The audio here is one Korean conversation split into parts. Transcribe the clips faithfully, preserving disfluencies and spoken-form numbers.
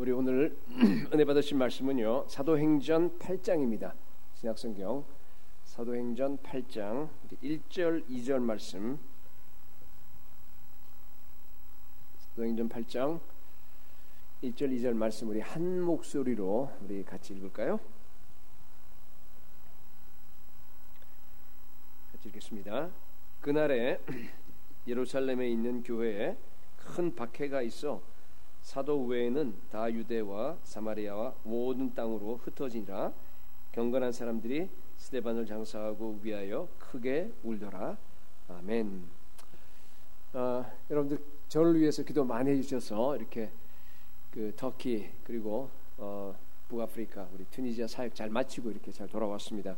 우리 오늘 은혜 받으신 말씀은요, 사도행전 팔 장입니다. 신약성경 사도행전 팔 장 일 절 이 절 말씀. 사도행전 팔 장 일 절 이 절 말씀 우리 한 목소리로 우리 같이 읽을까요? 같이 읽겠습니다. 그날에 예루살렘에 있는 교회에 큰 박해가 있어 사도 외에는 다 유대와 사마리아와 모든 땅으로 흩어지니라. 경건한 사람들이 스데반을 장사하고 위하여 크게 울더라. 아멘. 아, 여러분들 저를 위해서 기도 많이 해주셔서 이렇게 그 터키 그리고 어, 북아프리카 우리 튀니지아 사역 잘 마치고 이렇게 잘 돌아왔습니다.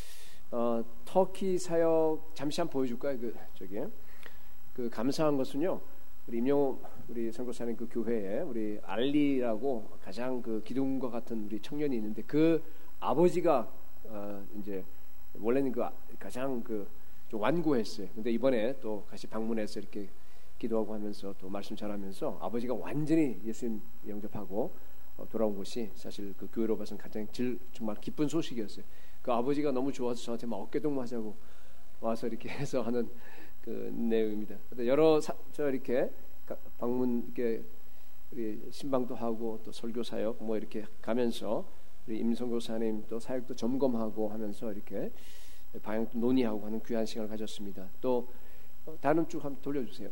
어, 터키 사역 잠시 한번 보여줄까요? 그 저기 그 감사한 것은요. 우리 임영호 우리 선교사님 그 교회에 우리 알리라고 가장 그 기둥과 같은 우리 청년이 있는데 그 아버지가 어 이제 원래는 그 가장 그 좀 완고했어요. 근데 이번에 또 같이 방문해서 이렇게 기도하고 하면서 또 말씀 전하면서 아버지가 완전히 예수님 영접하고 어 돌아온 것이 사실 그 교회로 봐서는 가장 질, 정말 기쁜 소식이었어요. 그 아버지가 너무 좋아서 저한테 막 어깨동무하자고 와서 이렇게 해서 하는 그 내용입니다. 여러 사, 저 이렇게 방문 이렇게 우리 신방도 하고 또 설교 사역 뭐 이렇게 가면서 우리 임성교사님 또 사역도 점검하고 하면서 이렇게 방향도 논의하고 하는 귀한 시간을 가졌습니다. 또 다른 쭉 한번 돌려주세요.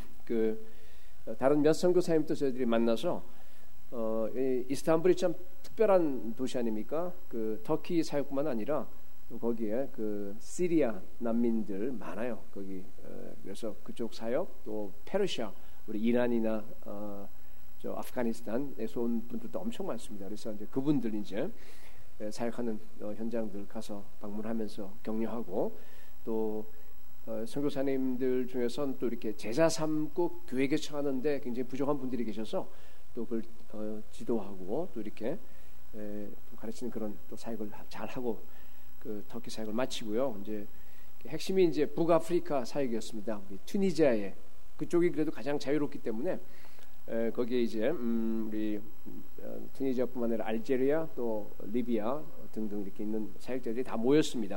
그 다른 몇 선교사님도 저희들이 만나서 어, 이 이스탄불이 참 특별한 도시 아닙니까? 그 터키 사역뿐만 아니라 거기에 그 시리아 난민들 많아요. 거기 어, 그래서 그쪽 사역 또 페르시아 우리 이란이나 어, 저 아프가니스탄에서 온 분들도 엄청 많습니다. 그래서 이제 그분들 이제 사역하는 어, 현장들 가서 방문하면서 격려하고 또 어, 선교사님들 중에서는 또 이렇게 제자 삼고 교회 개척하는데 굉장히 부족한 분들이 계셔서 또 그걸 어, 지도하고 또 이렇게 에, 또 가르치는 그런 또 사역을 잘 하고 그 터키 사역을 마치고요. 이제 핵심이 이제 북아프리카 사역이었습니다. 우리 튀니지아에 그쪽이 그래도 가장 자유롭기 때문에 에, 거기에 이제 음, 우리 어, 튀니지아뿐만 아니라 알제리아 또 리비아 등등 이렇게 있는 사역자들이 다 모였습니다.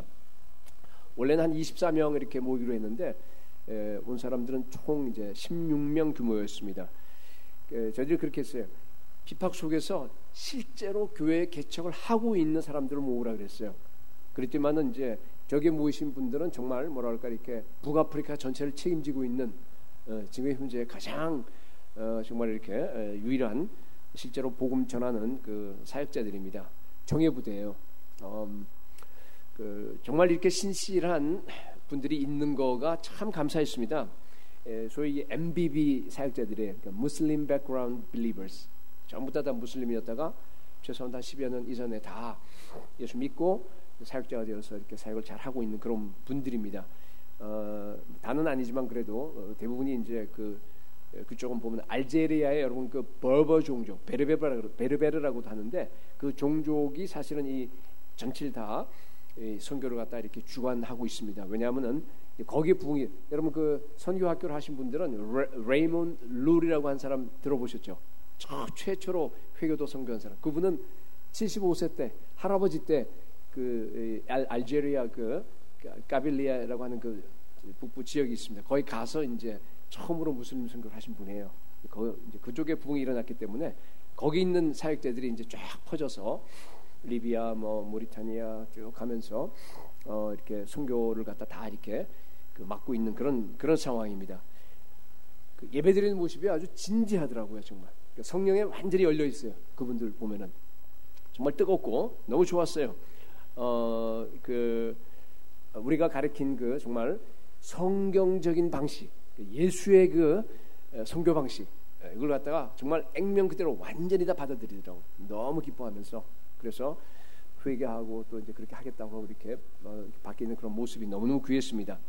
원래는 한 이십사 명 이렇게 모이기로 했는데 에, 온 사람들은 총 이제 십육 명 규모였습니다. 에, 저희들이 그렇게 했어요. 핍박 속에서 실제로 교회 개척을 하고 있는 사람들을 모으라 그랬어요. 그랬지만은 이제 저기 모이신 분들은 정말 뭐랄까 이렇게 북아프리카 전체를 책임지고 있는 어, 지금 현재 가장 어, 정말 이렇게 에, 유일한 실제로 복음 전하는 그 사역자들입니다. 정예부대예요. 음, 그 정말 이렇게 신실한 분들이 있는 거가 참 감사했습니다. 에, 소위 엠비비 사역자들의 그러니까 Muslim Background Believers 전부 다 다 무슬림이었다가 최소한 한 십여 년 이전에 다 예수 믿고 사역자가 되어서 이렇게 사역을 잘 하고 있는 그런 분들입니다. 어, 다는 아니지만 그래도 어, 대부분이 이제 그 그쪽은 보면 알제리아의 여러분 그 버버 종족 베르베르 베르베르라고도 하는데 그 종족이 사실은 이 전체를 다 이 선교를 갖다 이렇게 주관하고 있습니다. 왜냐하면은 거기에 부흥이 여러분 그 선교 학교를 하신 분들은 레, 레이몬 룰이라고 한 사람 들어보셨죠? 저 최초로 회교도 선교한 사람. 그분은 칠십오 세 때 할아버지 때 그 알제리아 그 까빌리아라고 하는 그 북부 지역이 있습니다. 거기 가서 이제 처음으로 무슬림 선교를 하신 분이에요. 거 이제 그쪽에 부흥이 일어났기 때문에 거기 있는 사역자들이 이제 쫙 퍼져서 리비아, 뭐 모리타니아 쭉 가면서 어 이렇게 선교를 갖다 다 이렇게 그 맡고 있는 그런 그런 상황입니다. 그 예배드리는 모습이 아주 진지하더라고요, 정말. 성령에 완전히 열려 있어요. 그분들 보면은 정말 뜨겁고 너무 좋았어요. 어, 그 우리가 가르친 그 정말 성경적인 방식, 예수의 그 선교 방식 이걸 갖다가 정말 액면 그대로 완전히 다 받아들이더라고. 너무 기뻐하면서 그래서 회개하고 또 이제 그렇게 하겠다고 하고 이렇게 어, 바뀌는 그런 모습이 너무너무 귀했습니다.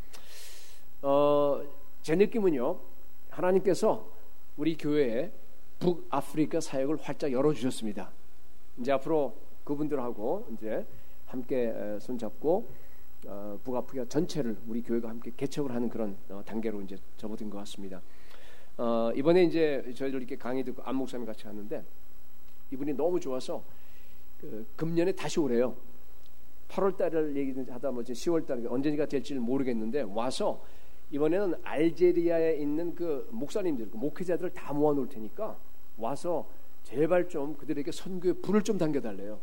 어, 제 느낌은요, 하나님께서 우리 교회에 북아프리카 사역을 활짝 열어주셨습니다. 이제 앞으로 그분들하고 이제 함께 손잡고 어, 북아프리카 전체를 우리 교회가 함께 개척을 하는 그런 어, 단계로 이제 접어든 것 같습니다. 어, 이번에 이제 저희들 이렇게 강의 듣고 안 목사님 같이 갔는데 이분이 너무 좋아서 그 금년에 다시 오래요. 팔월 달을 얘기하다 뭐 시월 달 언제가 될지는 모르겠는데 와서 이번에는 알제리아에 있는 그 목사님들, 그 목회자들을 다 모아놓을 테니까 와서 제발 좀 그들에게 선교에 불을 좀 당겨달래요.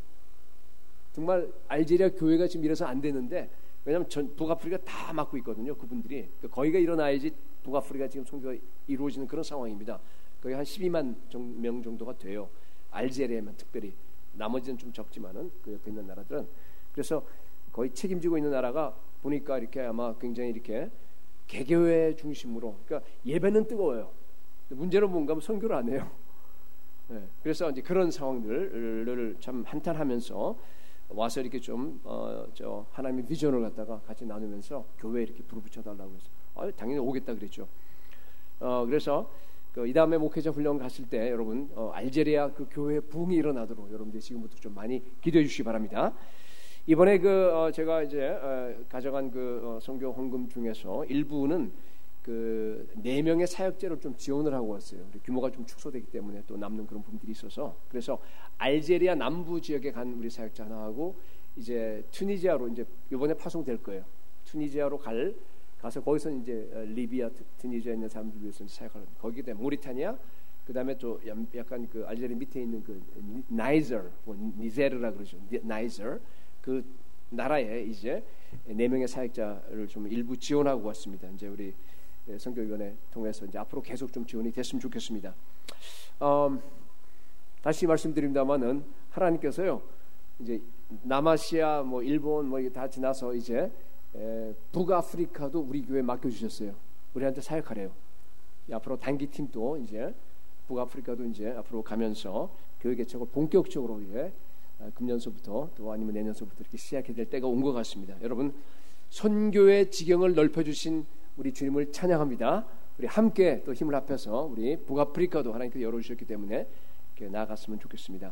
정말 알제리아 교회가 지금 이래서 안 되는데 왜냐하면 전 북아프리카 다 막고 있거든요. 그분들이 그러니까 거기가 일어나야지 북아프리카 지금 선교가 이루어지는 그런 상황입니다. 거의 한 십이만 명 정도가 돼요. 알제리아만 특별히 나머지는 좀 적지만은 그 옆에 있는 나라들은 그래서 거의 책임지고 있는 나라가 보니까 이렇게 아마 굉장히 이렇게 개교회 중심으로 그러니까 예배는 뜨거워요. 문제는 뭔가 하면 선교를 안 해요. 네, 그래서 이제 그런 상황들을 참 한탄하면서 와서 이렇게 좀 어, 저 하나님의 비전을 갖다가 같이 나누면서 교회에 이렇게 불을 붙여달라고 해서 아, 당연히 오겠다 그랬죠. 어, 그래서 그 이 다음에 목회자 훈련 갔을 때 여러분 어, 알제리아 그 교회 부흥이 일어나도록 여러분들 지금부터 좀 많이 기도해 주시기 바랍니다. 이번에 그 어, 제가 이제 어, 가져간 그 어, 선교 헌금 중에서 일부는 그 네 명의 사역제를 좀 지원을 하고 왔어요. 규모가 좀 축소되기 때문에 또 남는 그런 부분들이 있어서 그래서 알제리아 남부 지역에 간 우리 사역자 하나 하고 이제 튀니지아로 이제 이번에 파송될 거예요. 튀니지아로 갈 가서 거기서 이제 리비아, 튀니지아에 있는 사람들 위해서 사역하는 거기에 모리타니아 그 다음에 또 약간 그 알제리아 밑에 있는 그 나이저, 뭐 니제르라 그러죠. 나이저 그 나라에 이제 네 명의 사역자를 좀 일부 지원하고 왔습니다. 이제 우리 선교위원회 통해서 이제 앞으로 계속 좀 지원이 됐으면 좋겠습니다. 음, 다시 말씀드립니다만은 하나님께서요 이제 남아시아 뭐 일본 뭐 다 지나서 이제 에, 북아프리카도 우리 교회에 맡겨주셨어요. 우리한테 사역하래요. 앞으로 단기 팀도 이제 북아프리카도 이제 앞으로 가면서 교회 개척을 본격적으로 이제 금년서부터 또 아니면 내년서부터 이렇게 시작해야 될 때가 온 것 같습니다. 여러분 선교의 지경을 넓혀주신 우리 주님을 찬양합니다. 우리 함께 또 힘을 합해서 우리 북아프리카도 하나님께서 열어주셨기 때문에 이렇게 나아갔으면 좋겠습니다.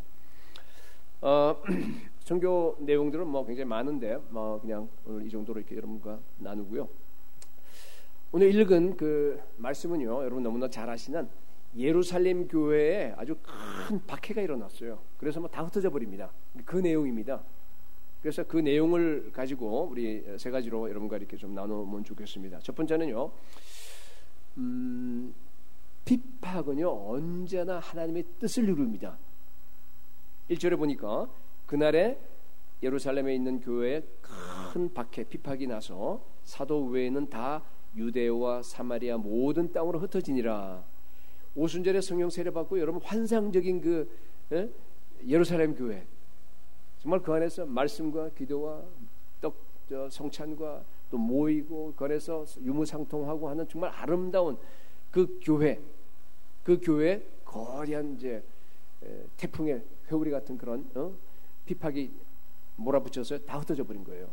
어, 선교 내용들은 뭐 굉장히 많은데 뭐 그냥 오늘 이 정도로 이렇게 여러분과 나누고요. 오늘 읽은 그 말씀은요, 여러분 너무나 잘 아시는 예루살렘 교회에 아주 큰 박해가 일어났어요. 그래서 뭐 다 흩어져 버립니다. 그 내용입니다. 그래서 그 내용을 가지고 우리 세 가지로 여러분과 이렇게 좀 나누면 좋겠습니다. 첫 번째는요, 음, 핍박은요 언제나 하나님의 뜻을 이룹니다. 일 절에 보니까 그날에 예루살렘에 있는 교회에 큰 박해, 핍박이 나서 사도 외에는 다 유대와 사마리아 모든 땅으로 흩어지니라. 오순절에 성령 세례 받고 여러분 환상적인 그 에? 예루살렘 교회 정말 그 안에서 말씀과 기도와 떡 저, 성찬과 또 모이고 그 안에서 유무상통하고 하는 정말 아름다운 그 교회 그 교회 거대한 이제 에, 태풍의 회오리 같은 그런 어? 핍박이 몰아붙여서 다 흩어져 버린 거예요.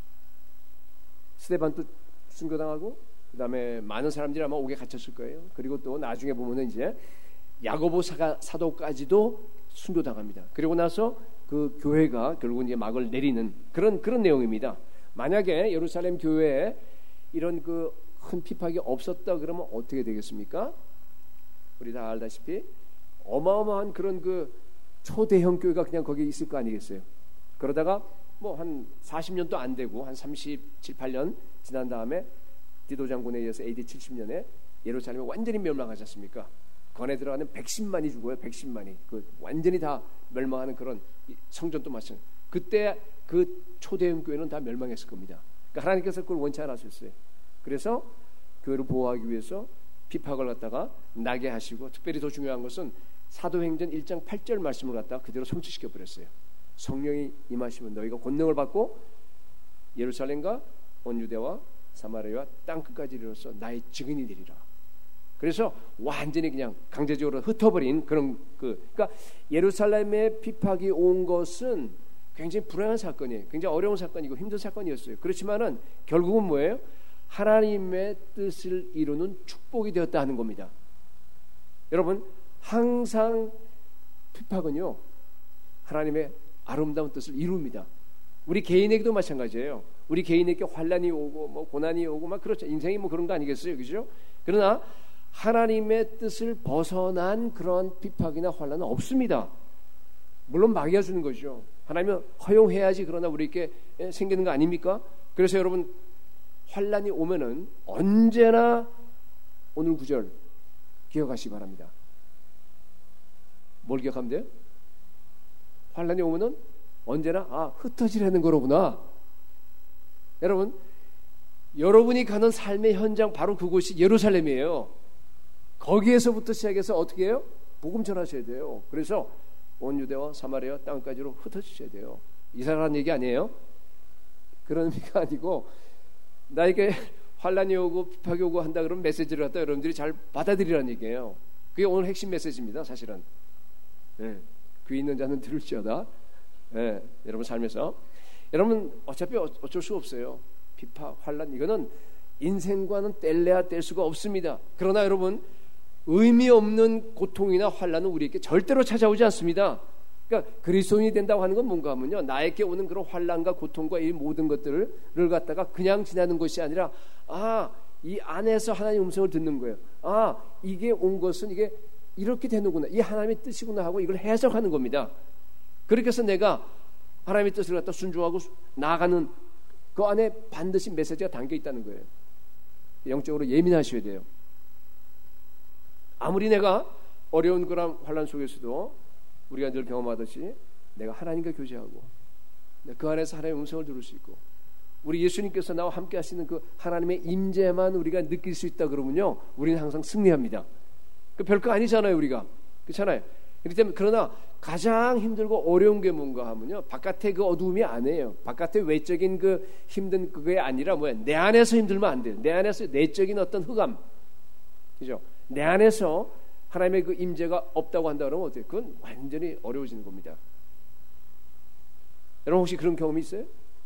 스데반도 순교당하고 그 다음에 많은 사람들이 아마 옥에 갇혔을 거예요. 그리고 또 나중에 보면은 이제 야고보 사가, 사도까지도 순교당합니다. 그리고 나서 그 교회가 결국은 이제 막을 내리는 그런 그런 내용입니다. 만약에 예루살렘 교회에 이런 그 큰 핍박이 없었다 그러면 어떻게 되겠습니까? 우리 다 알다시피 어마어마한 그런 그 초대형 교회가 그냥 거기에 있을 거 아니겠어요? 그러다가 뭐 한 사십 년도 안 되고 한 삼십칠, 팔 년 지난 다음에 디도 장군에 의해서 에이디 칠십 년에 예루살렘이 완전히 멸망하지 않습니까? 건에 들어가는 백십만이 죽어요. 백십만이 그 완전히 다 멸망하는 그런 성전도 마찬가지. 그때 그 초대형 교회는 다 멸망했을 겁니다. 그러니까 하나님께서 그걸 원치 않았었어요. 그래서 교회를 보호하기 위해서 핍박을 갖다가 나게 하시고 특별히 더 중요한 것은 사도행전 일 장 팔 절 말씀을 갖다가 그대로 성취시켜 버렸어요. 성령이 임하시면 너희가 권능을 받고 예루살렘과 온 유대와 사마리아와 땅 끝까지 이르러서 나의 증인이 되리라. 그래서 완전히 그냥 강제적으로 흩어버린 그런 그 그러니까 예루살렘에 핍박이 온 것은 굉장히 불행한 사건이에요. 굉장히 어려운 사건이고 힘든 사건이었어요. 그렇지만은 결국은 뭐예요? 하나님의 뜻을 이루는 축복이 되었다 하는 겁니다. 여러분 항상 핍박은요 하나님의 아름다운 뜻을 이룹니다. 우리 개인에게도 마찬가지예요. 우리 개인에게 환난이 오고 뭐 고난이 오고 막 그렇죠. 인생이 뭐 그런 거 아니겠어요, 그죠? 그러나 하나님의 뜻을 벗어난 그런 핍박이나 환난은 없습니다. 물론 마귀가 주는 거죠. 하나님은 허용해야지 그러나 우리에게 생기는 거 아닙니까? 그래서 여러분 환란이 오면은 언제나 오늘 구절 기억하시기 바랍니다. 뭘 기억하면 돼요? 환란이 오면은 언제나 아 흩어지라는 거로구나. 여러분 여러분이 가는 삶의 현장 바로 그곳이 예루살렘이에요. 거기에서부터 시작해서 어떻게 해요? 복음 전하셔야 돼요. 그래서 온 유대와 사마리아 땅까지로 흩어지셔야 돼요. 이사라는 얘기 아니에요. 그런 의미가 아니고 나에게 환란이 오고 비박이 오고 한다 그러면 메시지를 갖다 여러분들이 잘 받아들이라는 얘기예요. 그게 오늘 핵심 메시지입니다. 사실은. 네. 귀 있는 자는 들을지어다. 네. 여러분 삶에서 여러분 어차피 어쩔 수 없어요. 비파, 환란 이거는 인생과는 뗄래야 뗄 수가 없습니다. 그러나 여러분 의미 없는 고통이나 환란은 우리에게 절대로 찾아오지 않습니다. 그러니까 그리스도인이 된다고 하는 건 뭔가 하면요, 나에게 오는 그런 환란과 고통과 이 모든 것들을 갖다가 그냥 지나는 것이 아니라 아, 이 안에서 하나님의 음성을 듣는 거예요. 아, 이게 온 것은 이게 이렇게 되는구나, 이 하나님의 뜻이구나 하고 이걸 해석하는 겁니다. 그렇게 해서 내가 하나님의 뜻을 갖다 순종하고 나아가는 그 안에 반드시 메시지가 담겨 있다는 거예요. 영적으로 예민하셔야 돼요. 아무리 내가 어려운 그런 환란 속에서도 우리가 늘 경험하듯이 내가 하나님과 교제하고 그 안에서 하나님의 음성을 들을 수 있고 우리 예수님께서 나와 함께 하시는 그 하나님의 임재만 우리가 느낄 수 있다 그러면요, 우리는 항상 승리합니다. 그 별거 아니잖아요, 우리가. 그렇잖아요. 그렇기 때문에 그러나 가장 힘들고 어려운 게 뭔가 하면요, 바깥의 그 어두움이 아니에요. 바깥의 외적인 그 힘든 그게 아니라 뭐야, 내 안에서 힘들면 안 돼요. 내 안에서 내적인 어떤 흑암, 그죠? 내 안에서 하나님의 그 임재가 없다고 한다 그러면 어때요? 그건 완전히 어려워지는 겁니다. 여러분 혹시 그런 경험이 있어요?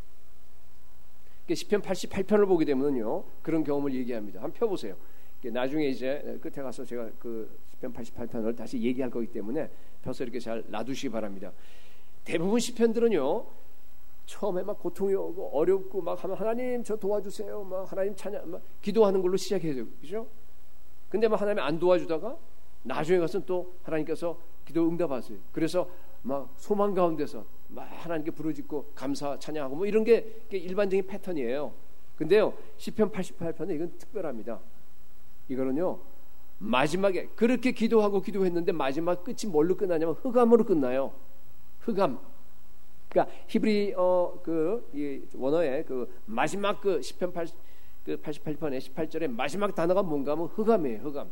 시편 팔십팔 편을 보게 되면요, 그런 경험을 얘기합니다. 한번 펴보세요. 나중에 이제 끝에 가서 제가 그 시편 팔십팔 편을 다시 얘기할 거기 때문에 펴서 이렇게 잘 놔두시기 바랍니다. 대부분 시편들은요, 처음에 막 고통이 오고 어렵고 막 하면 하나님 저 도와주세요, 막 하나님 찬양, 막 기도하는 걸로 시작해요, 그죠? 근데 막 하나님이 안 도와주다가 나중에 가서는 또 하나님께서 기도 응답하세요. 그래서 막 소망 가운데서 막 하나님께 부르짖고 감사 찬양하고 뭐 이런 게 일반적인 패턴이에요. 근데요, 시편 팔십팔 편은 이건 특별합니다. 이거는요, 마지막에 그렇게 기도하고 기도했는데 마지막 끝이 뭘로 끝나냐면 흑암으로 끝나요. 흑암. 그러니까 히브리 어 그 이 원어의 그 마지막 그 시편 팔 그 팔십팔 편의 십팔 절의 마지막 단어가 뭔가 하면 흑암이에요. 흑암.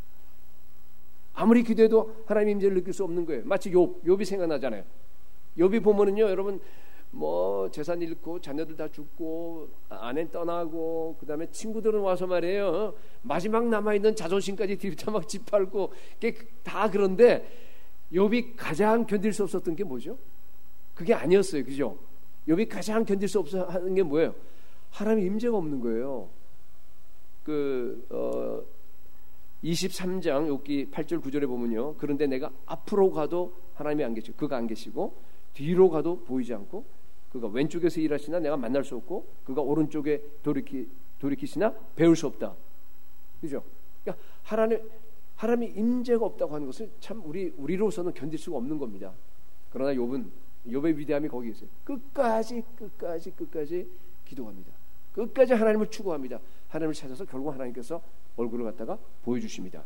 아무리 기도해도 하나님의 임재를 느낄 수 없는 거예요. 마치 욥, 욥이 생각나잖아요. 욥이 보면은요, 여러분 뭐 재산 잃고 자녀들 다 죽고 아내 떠나고 그다음에 친구들은 와서 말이에요, 마지막 남아있는 자존심까지 뒤집어 막 짓밟고 다. 그런데 욥이 가장 견딜 수 없었던 게 뭐죠? 그게 아니었어요, 그죠? 욥이 가장 견딜 수 없어 하는 게 뭐예요? 하나님의 임재가 없는 거예요. 그 어, 이십삼 장 욥기 팔 절 구 절에 보면요, 그런데 내가 앞으로 가도 하나님이 안 계시고 그가 안 계시고 뒤로 가도 보이지 않고 그가 왼쪽에서 일하시나 내가 만날 수 없고 그가 오른쪽에 돌이키, 돌이키시나 배울 수 없다, 그죠? 그러니까 하나님 하나님의 임재가 없다고 하는 것은 참 우리 우리로서는 견딜 수가 없는 겁니다. 그러나 욥은 욥의 위대함이 거기에 있어요. 끝까지 끝까지 끝까지 기도합니다. 끝까지 하나님을 추구합니다. 하나님을 찾아서 결국 하나님께서 얼굴을 갖다가 보여주십니다.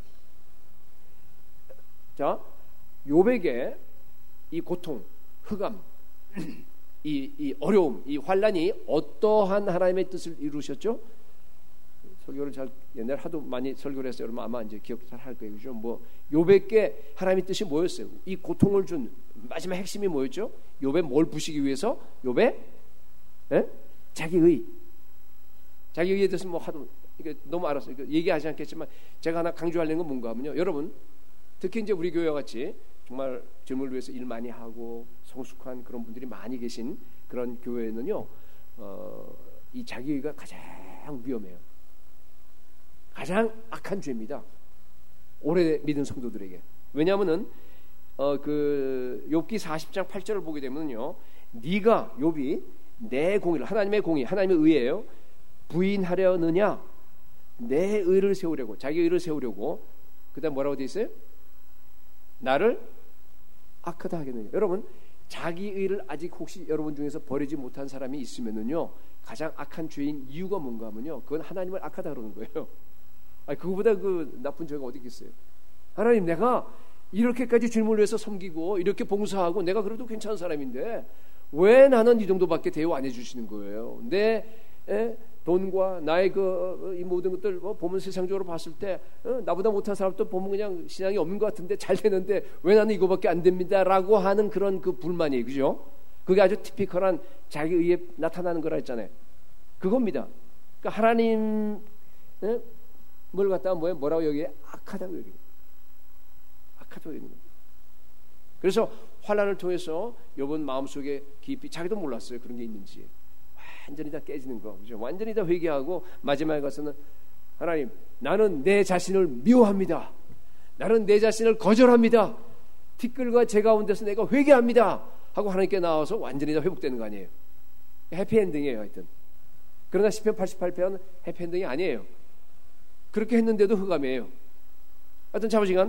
자, 욥에게 이 고통, 흑암, 이, 이 어려움, 이 환란이 어떠한 하나님의 뜻을 이루셨죠? 설교를 잘 옛날 하도 많이 설교를 했어요. 여러분 아마 이제 기억 잘 할 거예요, 그죠? 뭐 욥에게 하나님의 뜻이 뭐였어요? 이 고통을 준 마지막 핵심이 뭐였죠? 욥의 뭘 부시기 위해서? 욥의 에? 자기의 자기 의에 대해서 뭐 하도 이게 너무 알았어요. 얘기하지 않겠지만 제가 하나 강조하려는 건 뭔가 하면요, 여러분 특히 이제 우리 교회와 같이 정말 젊은이를 위해서 일 많이 하고 성숙한 그런 분들이 많이 계신 그런 교회는요, 어, 이 자기의가 가장 위험해요. 가장 악한 죄입니다. 오래 믿은 성도들에게. 왜냐하면은 어, 그 욥기 사십 장 팔 절을 보게 되면요, 네가 욥이 내 공의를, 하나님의 공의, 하나님의 의예요, 부인하려느냐? 내 의를 세우려고, 자기 의를 세우려고. 그 다음 뭐라고 돼 있어요? 나를 악하다 하겠느냐. 여러분, 자기 의를 아직 혹시 여러분 중에서 버리지 못한 사람이 있으면은요, 가장 악한 죄인 이유가 뭔가 하면요, 그건 하나님을 악하다 그러는 거예요. 아니, 그거보다 그 나쁜 죄가 어디 있겠어요. 하나님, 내가 이렇게까지 주님을 위해서 섬기고 이렇게 봉사하고 내가 그래도 괜찮은 사람인데 왜 나는 이 정도밖에 대우 안 해주시는 거예요. 내 에, 돈과 나의 그 이 모든 것들 뭐 보면 세상적으로 봤을 때 어, 나보다 못한 사람도 보면 그냥 신앙이 없는 것 같은데 잘 되는데 왜 나는 이거밖에 안 됩니다라고 하는 그런 그 불만이에요. 그죠? 그게 아주 티피컬한 자기 의에 나타나는 거라 했잖아요. 그겁니다. 그러니까 하나님 에? 뭘 갖다가 뭐에 뭐라고 여기에 악하다고 여기 악하다고 여기는 거예요. 그래서 환난을 통해서 욥은 마음속에 깊이 자기도 몰랐어요. 그런 게 있는지. 완전히 다 깨지는 거. 그죠? 완전히 다 회개하고 마지막에 가서는 하나님, 나는 내 자신을 미워합니다. 나는 내 자신을 거절합니다. 티끌과 제 가운데서 내가 회개합니다. 하고 하나님께 나와서 완전히 다 회복되는 거 아니에요. 해피엔딩이에요. 하여튼. 그러나 시편 팔십팔 편은 해피엔딩이 아니에요. 그렇게 했는데도 흑암이에요. 하여튼 자부지간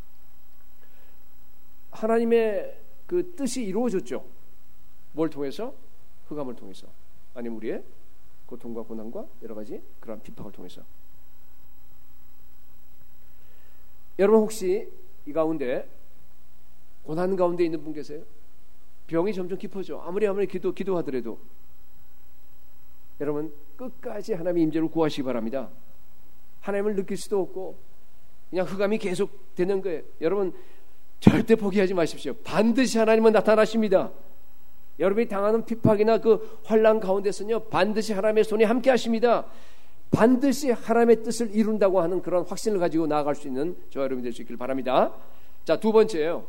하나님의 그 뜻이 이루어졌죠. 뭘 통해서? 흑암을 통해서. 아니면 우리의 고통과 고난과 여러 가지 그런 핍박을 통해서. 여러분 혹시 이 가운데 고난 가운데 있는 분 계세요? 병이 점점 깊어져. 아무리 아무리 기도, 기도하더라도 여러분 끝까지 하나님의 임재를 구하시기 바랍니다. 하나님을 느낄 수도 없고 그냥 흑암이 계속 되는 거예요. 여러분 절대 포기하지 마십시오. 반드시 하나님은 나타나십니다. 여러분이 당하는 핍박이나 그 환난 가운데서는요, 반드시 하나님의 손이 함께 하십니다. 반드시 하나님의 뜻을 이룬다고 하는 그런 확신을 가지고 나아갈 수 있는 저와 여러분이 될 수 있길 바랍니다. 자, 두 번째요.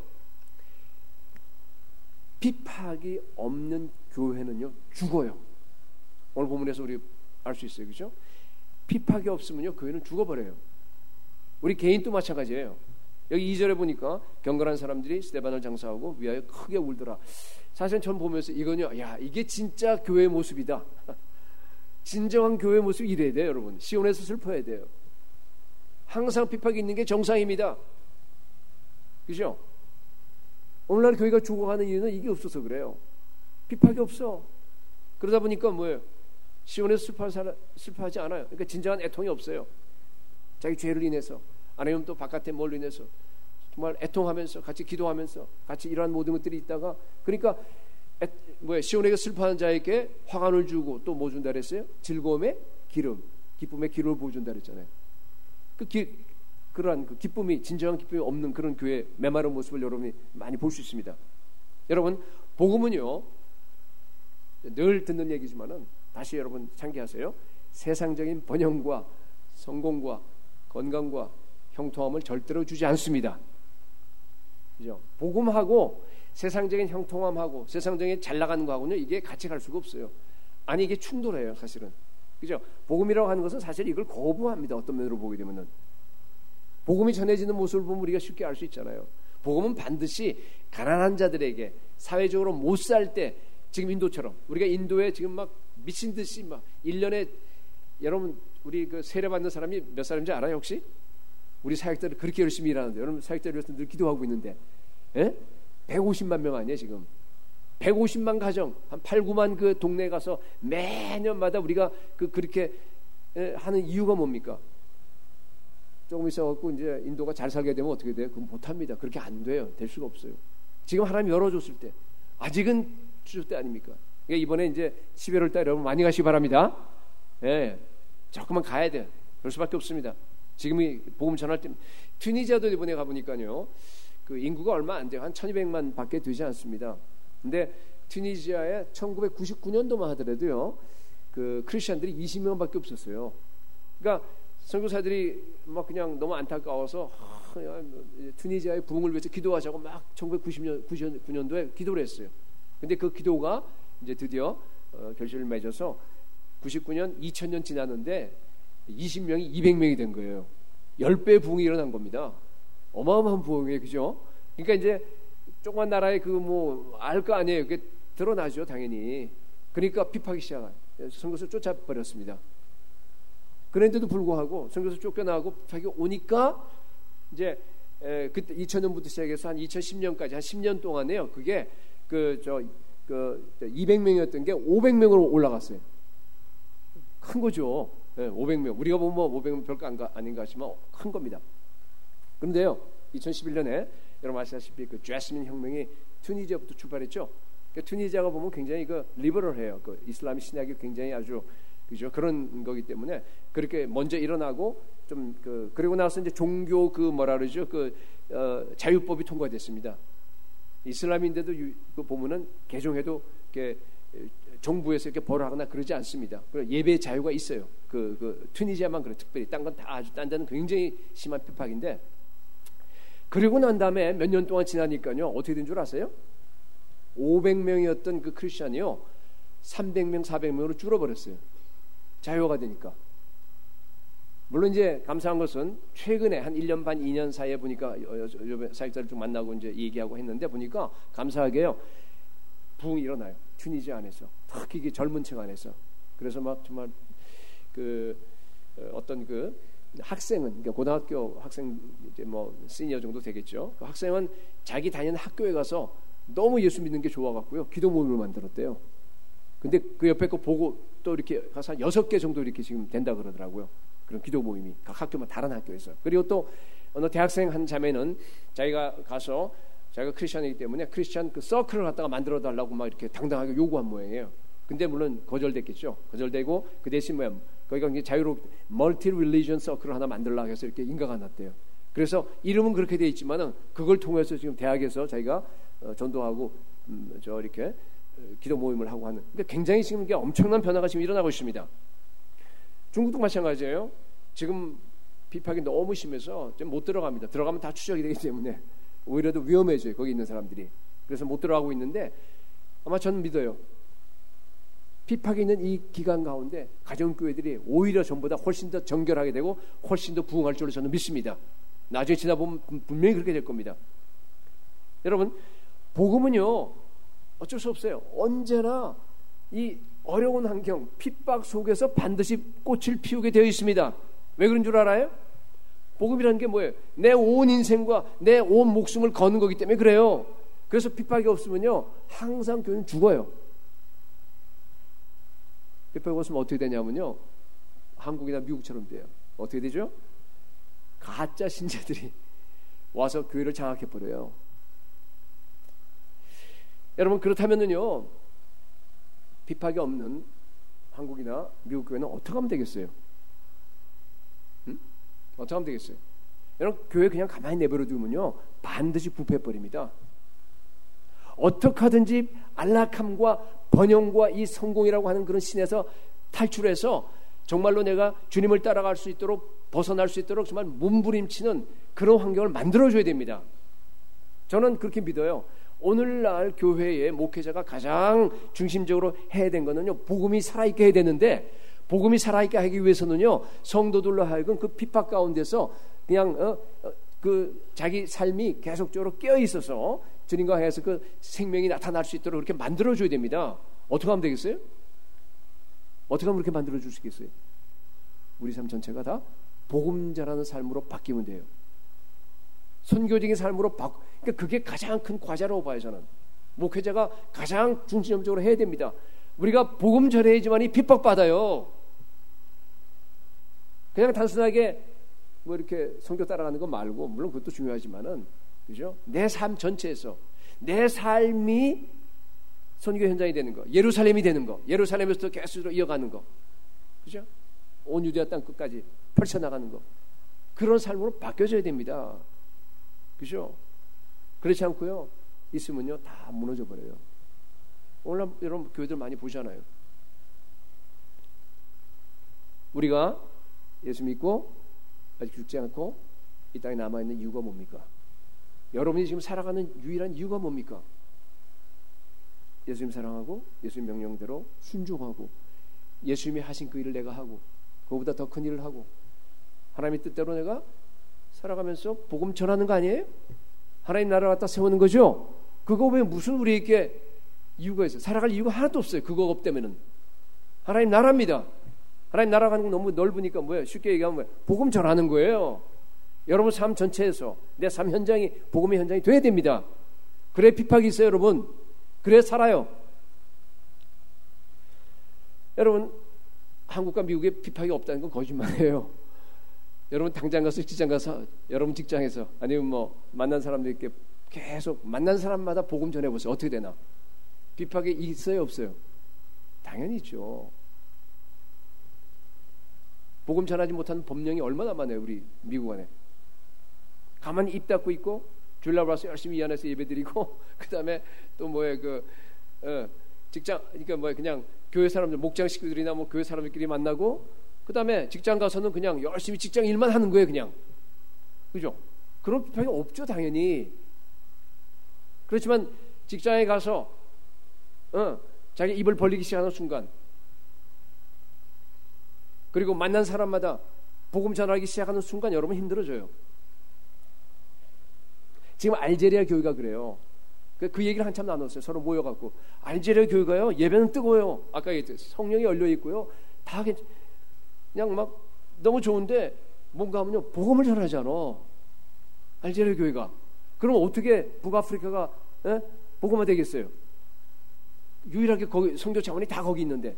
핍박이 없는 교회는요, 죽어요. 오늘 본문에서 우리 알 수 있어요. 그죠? 핍박이 없으면요, 교회는 죽어버려요. 우리 개인도 마찬가지예요. 여기 이 절에 보니까 경건한 사람들이 스데반을 장사하고 위하여 크게 울더라. 사실 전 보면서 이거는요, 야, 이게 진짜 교회의 모습이다. 진정한 교회의 모습이 이래야 돼요, 여러분. 시온에서 슬퍼해야 돼요. 항상 핍박이 있는 게 정상입니다. 그죠? 오늘날 교회가 죽어가는 이유는 이게 없어서 그래요. 핍박이 없어. 그러다 보니까 뭐예요? 시온에서 슬퍼하는 사람, 슬퍼하지 않아요. 그러니까 진정한 애통이 없어요. 자기 죄를 인해서, 아니면 또 바깥에 뭘로 인해서 정말 애통하면서 같이 기도하면서 같이 이러한 모든 것들이 있다가, 그러니까 애, 뭐야, 시온에게 슬퍼하는 자에게 화관을 주고 또 뭐 준다 그랬어요? 즐거움의 기름, 기쁨의 기름을 부어준다 그랬잖아요. 그 기, 그러한 그 기쁨이, 진정한 기쁨이 없는 그런 교회의 메마른 모습을 여러분이 많이 볼 수 있습니다. 여러분, 복음은요, 늘 듣는 얘기지만은 다시 여러분 상기하세요. 세상적인 번영과 성공과 건강과 형통함을 절대로 주지 않습니다. 그죠? 복음하고 세상적인 형통함하고 세상적인 잘 나가는 거하고는 이게 같이 갈 수가 없어요. 아니, 이게 충돌해요, 사실은. 그죠? 복음이라고 하는 것은 사실 이걸 거부합니다. 어떤 면으로 보게 되면은. 복음이 전해지는 모습을 보면 우리가 쉽게 알 수 있잖아요. 복음은 반드시 가난한 자들에게, 사회적으로 못 살 때, 지금 인도처럼 우리가 인도에 지금 막 미친 듯이 막 일 년에, 여러분 우리 그 세례 받는 사람이 몇 사람인지 알아요, 혹시? 우리 사역자들 그렇게 열심히 일하는데, 여러분 사역자들 위해서 늘 기도하고 있는데, 예? 백오십만 명 아니에요 지금? 백오십만 가정, 한 팔, 구만 그 동네에 가서 매년마다 우리가 그 그렇게 예, 하는 이유가 뭡니까? 조금 있어갖고 이제 인도가 잘 살게 되면 어떻게 돼요? 그건 못합니다. 그렇게 안 돼요. 될 수가 없어요. 지금 하나님 열어줬을 때, 아직은 주실 때 아닙니까? 그러니까 이번에 이제 십일월 달 여러분 많이 가시기 바랍니다. 예, 조금만 가야 돼요. 그럴 수밖에 없습니다. 지금이 복음 전할 때, 튀니지아도 이번에 가보니까요, 그 인구가 얼마 안 돼요. 한 천이백만 밖에 되지 않습니다. 근데 튀니지아에 천구백구십구 년도만 하더라도요, 그 크리스천들이 이십 명밖에 없었어요. 그러니까 선교사들이 막 그냥 너무 안타까워서 튀니지아의 부흥을 위해서 기도하자고 막 천구백구십구 년도에 기도를 했어요. 근데 그 기도가 이제 드디어 어, 결실을 맺어서 구십구 년, 이천 년 지났는데 이십 명이 이백 명이 된 거예요. 십 배의 부흥이 일어난 겁니다. 어마어마한 부흥이에요. 그죠? 그러니까 이제 조그만 나라의 그 뭐 알 거 아니에요. 그게 드러나죠, 당연히. 그러니까 핍박이 시작한, 선교사 쫓아버렸습니다. 그런데도 불구하고 선교사 쫓겨나고 핍박이 오니까 이제 에, 그때 이천 년부터 시작해서 한 이천십 년까지 한 십 년 동안에요. 그게 그 저 그 이백 명이었던 게 오백 명으로 올라갔어요. 큰 거죠. 예, 오백 명. 우리가 보면 뭐 오백 명 별거 안가, 아닌가 하시면 큰 겁니다. 그런데요, 이천십일 년에 여러분 아시다시피 그 제스민 혁명이 튀니지아부터 출발했죠. 그 튀니지아가 보면 굉장히 그 리버럴해요. 그 이슬람의 신학이 굉장히 아주 그죠 그런 거기 때문에 그렇게 먼저 일어나고 좀 그 그리고 나서 이제 종교 그 뭐라 그러죠 그 어, 자유법이 통과됐습니다. 이슬람인데도 유, 그 보면은 개종해도 이렇게 정부에서 이렇게 벌하거나 그러지 않습니다. 예배 자유가 있어요. 그, 그 튀니지아만 그래 특별히 딴 건 다 아주 딴 데는 굉장히 심한 핍박인데 그리고 난 다음에 몇 년 동안 지나니까요 어떻게 된 줄 아세요? 오백 명이었던 그 크리스천이요 삼백 명, 사백 명으로 줄어버렸어요. 자유화가 되니까. 물론 이제 감사한 것은 최근에 한 일 년 반, 이 년 사이에 보니까 사역자를 좀 만나고 이제 얘기하고 했는데 보니까 감사하게요 부흥이 일어나요. 튀니지아 안에서 특히 이게 젊은 층 안에서. 그래서 막 정말 그 어떤 그 학생은 그러니까 고등학교 학생 이제 뭐 시니어 정도 되겠죠. 그 학생은 자기 다니는 학교에 가서 너무 예수 믿는 게 좋아갖고요 기도 모임을 만들었대요. 근데 그 옆에 거 보고 또 이렇게 가서 한 여섯 개 정도 이렇게 지금 된다 그러더라고요. 그런 기도 모임이 각 학교만 다른 학교에서. 그리고 또 어느 대학생 한 자매는 자기가 가서 자기가 크리스천이기 때문에 크리스천 그 서클을 갖다가 만들어 달라고 막 이렇게 당당하게 요구한 모양이에요. 근데 물론 거절됐겠죠. 거절되고 그 대신 뭐야 거기가 이제 자유로 멀티 릴리전 서클을 하나 만들려고 해서 이렇게 인가가 났대요. 그래서 이름은 그렇게 돼 있지만은 그걸 통해서 지금 대학에서 자기가 어, 전도하고 음, 저 이렇게 어, 기도 모임을 하고 하는. 그러니까 굉장히 지금 이게 엄청난 변화가 지금 일어나고 있습니다. 중국도 마찬가지예요. 지금 비판이 너무 심해서 좀 못 들어갑니다. 들어가면 다 추적이 되기 때문에 오히려 더 위험해져요. 거기 있는 사람들이. 그래서 못 들어가고 있는데 아마 저는 믿어요. 비판이 있는 이 기간 가운데 가정교회들이 오히려 전보다 훨씬 더 정결하게 되고 훨씬 더 부흥할 줄로 저는 믿습니다. 나중에 지나보면 분명히 그렇게 될 겁니다. 여러분 복음은요 어쩔 수 없어요. 언제나 이 어려운 환경, 핍박 속에서 반드시 꽃을 피우게 되어 있습니다. 왜 그런 줄 알아요? 복음이라는 게 뭐예요? 내 온 인생과 내 온 목숨을 거는 거기 때문에 그래요. 그래서 핍박이 없으면요 항상 교회는 죽어요. 핍박이 없으면 어떻게 되냐면요 한국이나 미국처럼 돼요. 어떻게 되죠? 가짜 신자들이 와서 교회를 장악해버려요. 여러분 그렇다면은요 핍박이 없는 한국이나 미국 교회는 어떻게 하면 되겠어요? 응? 어떻게 하면 되겠어요? 여러분 교회 그냥 가만히 내버려 두면요 반드시 부패해버립니다. 어떻게 하든지 안락함과 번영과 이 성공이라고 하는 그런 신에서 탈출해서 정말로 내가 주님을 따라갈 수 있도록 벗어날 수 있도록 정말 몸부림치는 그런 환경을 만들어줘야 됩니다. 저는 그렇게 믿어요. 오늘날 교회의 목회자가 가장 중심적으로 해야 되는 거는요 복음이 살아있게 해야 되는데 복음이 살아있게 하기 위해서는요 성도들로 하여금 그 핍박 가운데서 그냥 어, 어, 그 자기 삶이 계속적으로 깨어 있어서 주님과 해서 그 생명이 나타날 수 있도록 그렇게 만들어줘야 됩니다. 어떻게 하면 되겠어요? 어떻게 하면 그렇게 만들어줄 수 있겠어요? 우리 삶 전체가 다 복음 전하는 삶으로 바뀌면 돼요. 선교적인 삶으로 바꾸. 그러니까 그게 가장 큰 과제라고 봐요. 저는 목회자가 가장 중심적으로 해야 됩니다. 우리가 복음 전해야지만이 핍박받아요. 그냥 단순하게 뭐 이렇게 선교 따라가는 거 말고 물론 그것도 중요하지만은 그죠? 내 삶 전체에서 내 삶이 선교 현장이 되는 거, 예루살렘이 되는 거, 예루살렘에서 계속 이어가는 거, 그죠? 온 유대아 땅 끝까지 펼쳐나가는 거, 그런 삶으로 바뀌어져야 됩니다. 그죠? 그렇지 않고요 있으면요 다 무너져 버려요. 오늘 여러분 교회들 많이 보잖아요. 우리가 예수 믿고 아직 죽지 않고 이 땅에 남아있는 이유가 뭡니까? 여러분이 지금 살아가는 유일한 이유가 뭡니까? 예수님 사랑하고 예수님 명령대로 순종하고 예수님이 하신 그 일을 내가 하고 그거보다 더 큰 일을 하고 하나님의 뜻대로 내가 살아가면서 복음 전하는 거 아니에요? 하나님 나라 갖다 세우는 거죠. 그거 왜 무슨 우리에게 이유가 있어요? 살아갈 이유가 하나도 없어요. 그거 없다면은 하나님 나라입니다. 하나님 나라 가는 건 너무 넓으니까 뭐예요? 쉽게 얘기하면 뭐예요? 복음 전하는 거예요. 여러분 삶 전체에서 내 삶 현장이 복음의 현장이 돼야 됩니다. 그래 핍박이 있어요, 여러분. 그래 살아요. 여러분, 한국과 미국에 핍박이 없다는 건 거짓말이에요. 여러분 당장 가서 직장 가서 여러분 직장에서 아니면 뭐 만난 사람들께 계속 만난 사람마다 복음 전해보세요. 어떻게 되나? 핍박이 있어요, 없어요? 당연히 있죠. 복음 전하지 못하는 법령이 얼마나 많아요, 우리 미국 안에. 가만히 입 닫고 있고 주일날 와서 열심히 이 안에서 예배드리고 그 다음에 또 뭐에 그 어, 직장 그러니까 뭐 그냥 교회 사람들 목장 식구들이나 뭐 교회 사람들끼리 만나고 그 다음에 직장 가서는 그냥 열심히 직장 일만 하는 거예요, 그냥. 그죠? 그런 핍박이 없죠, 당연히. 그렇지만 직장에 가서 어, 자기 입을 벌리기 시작하는 순간, 그리고 만난 사람마다 복음 전하기 시작하는 순간 여러분 힘들어져요. 지금 알제리아 교회가 그래요. 그 얘기를 한참 나눴어요. 서로 모여갖고 알제리아 교회가요, 예배는 뜨거워요. 아까 얘기했듯이 성령이 열려 있고요, 다 그냥 막 너무 좋은데 뭔가 하면요 복음을 전하잖아, 알제리아 교회가. 그럼 어떻게 북아프리카가 에? 복음화 되겠어요? 유일하게 거기 선교 자원이 다 거기 있는데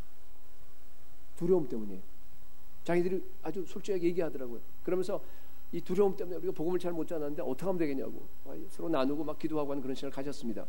두려움 때문이에요. 자기들이 아주 솔직하게 얘기하더라고요. 그러면서 이 두려움 때문에 우리가 복음을 잘 못 전하는데 어떻게 하면 되겠냐고 서로 나누고 막 기도하고 하는 그런 시간을 가졌습니다.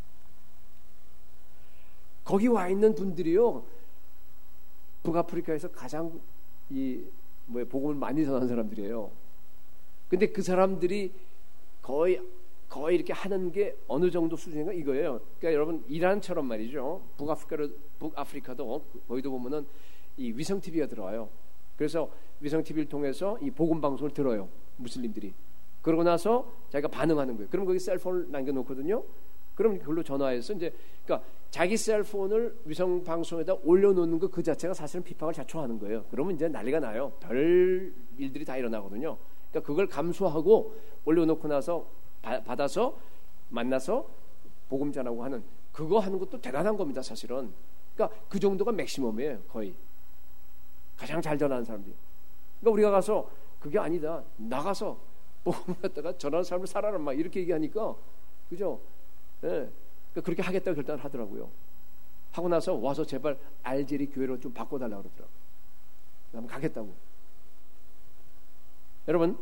거기 와 있는 분들이요, 북아프리카에서 가장 이 뭐야 복음을 많이 전하는 사람들이에요. 근데 그 사람들이 거의 거의 이렇게 하는 게 어느 정도 수준인가 이거예요. 그러니까 여러분 이란처럼 말이죠. 북아프리카로 북아프리카도 거기도 보면은 이 위성 티비가 들어와요. 그래서 위성 티비를 통해서 이 복음 방송을 들어요, 무슬림들이. 그러고 나서 자기가 반응하는 거예요. 그럼 거기 셀폰을 남겨놓거든요. 그럼 그걸로 전화해서 이제 그러니까 자기 셀폰을 위성 방송에다 올려놓는 거 그 자체가 사실은 핍박을 자초하는 거예요. 그러면 이제 난리가 나요. 별 일들이 다 일어나거든요. 그러니까 그걸 감수하고 올려놓고 나서 바, 받아서 만나서 복음 전하고 하는 그거 하는 것도 대단한 겁니다, 사실은. 그러니까 그 정도가 맥시멈이에요, 거의. 가장 잘 전하는 사람들이. 그러니까 우리가 가서 그게 아니다, 나가서 복음 갖다가 전하는 사람을 살아라 막 이렇게 얘기하니까, 그죠? 예. 그러니까 그렇게 하겠다고 결단을 하더라고요. 하고 나서 와서 제발 알제리 교회로 좀 바꿔달라고 그러더라고요. 그러면 가겠다고. 여러분,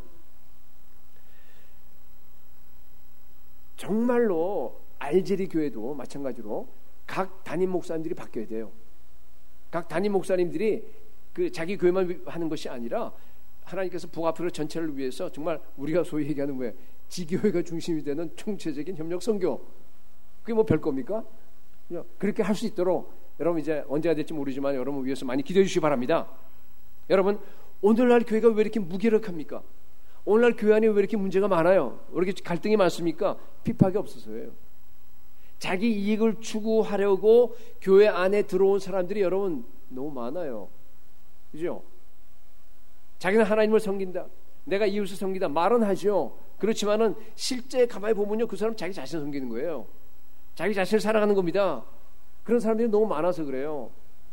정말로 알제리 교회도 마찬가지로 각 담임 목사님들이 바뀌어야 돼요. 각 담임 목사님들이 그 자기 교회만 하는 것이 아니라 하나님께서 북아프리카 전체를 위해서 정말 우리가 소위 얘기하는 왜 지교회가 중심이 되는 총체적인 협력 선교, 그게 뭐 별겁니까? 그렇게 할 수 있도록 여러분 이제 언제가 될지 모르지만 여러분 위해서 많이 기도해 주시기 바랍니다. 여러분, 오늘날 교회가 왜 이렇게 무기력합니까? 오늘날 교회 안에 왜 이렇게 문제가 많아요? 왜 이렇게 갈등이 많습니까? 핍박이 없어서예요. 자기 이익을 추구하려고 교회 안에 들어온 사람들이 여러분 너무 많아요. 그죠? 자기는 하나님을 섬긴다, 내가 이웃을 섬긴다 말은 하죠. 그렇지만은 실제 가만히 보면요, 그 사람 자기 자신을 섬기는 거예요. 자기 자신을 살아가는 겁니다. 그런 사람들이 너무 많아서 그래요.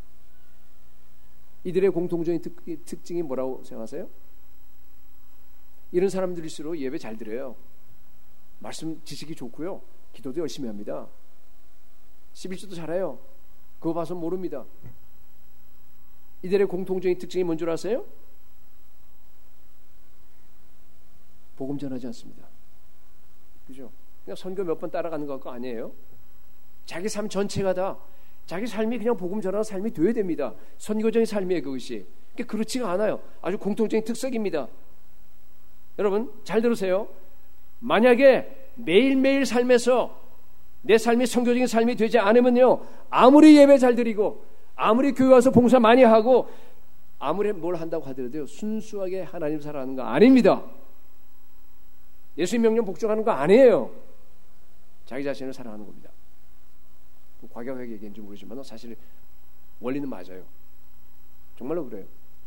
이들의 공통적인 특, 특징이 뭐라고 생각하세요? 이런 사람들일수록 예배 잘 드려요. 말씀 지식이 좋고요, 기도도 열심히 합니다. 십일조도 잘해요. 그거 봐서 모릅니다. 이들의 공통적인 특징이 뭔 줄 아세요? 복음 전하지 않습니다. 그죠? 그냥 선교 몇 번 따라가는 거 아니에요? 자기 삶 전체가 다 자기 삶이 그냥 복음 전하는 삶이 돼야 됩니다. 선교적인 삶이에요, 그것이. 그러니까 그렇지가 않아요. 아주 공통적인 특색입니다. 여러분 잘 들으세요. 만약에 매일매일 삶에서 내 삶이 선교적인 삶이 되지 않으면요, 아무리 예배 잘 드리고 아무리 교회 와서 봉사 많이 하고 아무리 뭘 한다고 하더라도 순수하게 하나님 사랑하는 거 아닙니다. 예수님 명령 복종하는 거 아니에요. 자기 자신을 사랑하는 겁니다. 과격하게 얘기했는지 모르지만 사실 원리는 맞아요. 정말로 그래요.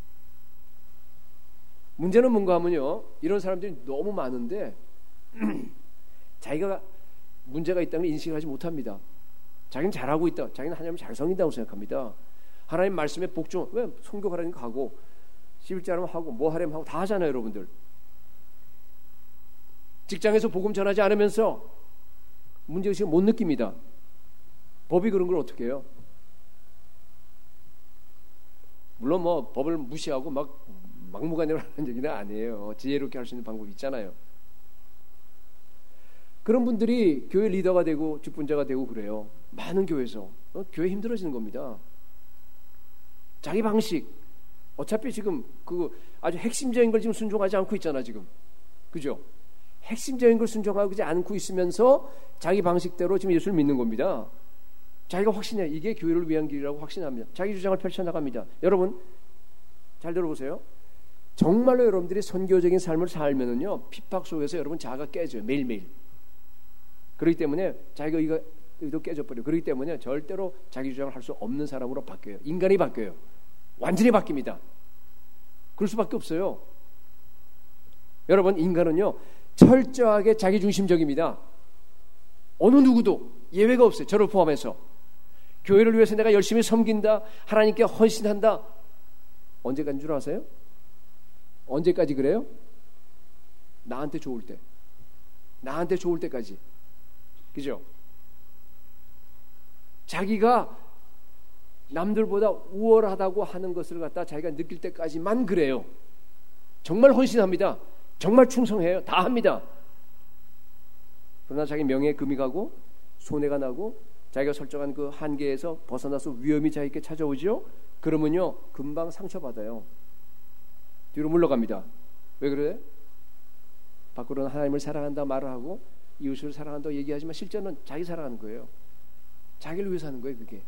문제는 뭔가 하면요, 이런 사람들이 너무 많은데 자기가 문제가 있다는 걸 인식을 하지 못합니다. 자기는 잘하고 있다, 자기는 하나님을 잘 섬긴다고 생각합니다. 하나님 말씀에 복종, 왜 선교 가라니까 가고 십일자로 하고 뭐 하려면 하고 다 하잖아요, 여러분들. 직장에서 복음 전하지 않으면서 문제의식을 못 느낍니다. 법이 그런 걸 어떻게 해요? 물론 뭐 법을 무시하고 막 막무가내로 하는 얘기는 아니에요. 지혜롭게 할 수 있는 방법이 있잖아요. 그런 분들이 교회 리더가 되고 직분자가 되고 그래요. 많은 교회에서 어, 교회 힘들어지는 겁니다. 자기 방식, 어차피 지금 그 아주 핵심적인 걸 지금 순종하지 않고 있잖아 지금, 그죠? 핵심적인 걸 순종하지 않고 있으면서 자기 방식대로 지금 예수를 믿는 겁니다. 자기가 확신해, 이게 교회를 위한 길이라고 확신합니다. 자기 주장을 펼쳐나갑니다. 여러분 잘 들어보세요. 정말로 여러분들이 선교적인 삶을 살면은요, 핍박 속에서 여러분 자아가 깨져요, 매일매일. 그렇기 때문에 자기가 의가, 의도 깨져버려요. 그렇기 때문에 절대로 자기 주장을 할 수 없는 사람으로 바뀌어요. 인간이 바뀌어요. 완전히 바뀝니다. 그럴 수밖에 없어요. 여러분, 인간은요 철저하게 자기중심적입니다. 어느 누구도 예외가 없어요. 저를 포함해서. 교회를 위해서 내가 열심히 섬긴다, 하나님께 헌신한다. 언제까지인 줄 아세요? 언제까지 그래요? 나한테 좋을 때, 나한테 좋을 때까지. 그죠? 자기가 남들보다 우월하다고 하는 것을 갖다 자기가 느낄 때까지만 그래요. 정말 헌신합니다. 정말 충성해요. 다 합니다. 그러나 자기 명예에 금이 가고 손해가 나고 자기가 설정한 그 한계에서 벗어나서 위험이 자기에게 찾아오죠. 그러면요 금방 상처받아요. 뒤로 물러갑니다. 왜 그래? 밖으로는 하나님을 사랑한다 말을 하고 이웃을 사랑한다고 얘기하지만 실제는 자기 사랑하는 거예요. 자기를 위해서 하는 거예요. 그게.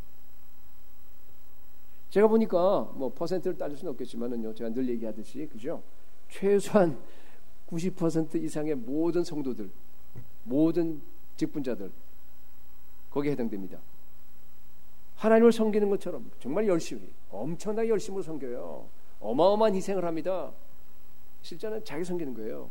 제가 보니까 뭐 퍼센트를 따질 수는 없겠지만은요, 제가 늘 얘기하듯이, 그죠? 최소한 구십 퍼센트 이상의 모든 성도들, 모든 직분자들 거기에 해당됩니다. 하나님을 섬기는 것처럼 정말 열심히, 엄청나게 열심으로 섬겨요. 어마어마한 희생을 합니다. 실제는 자기 섬기는 거예요.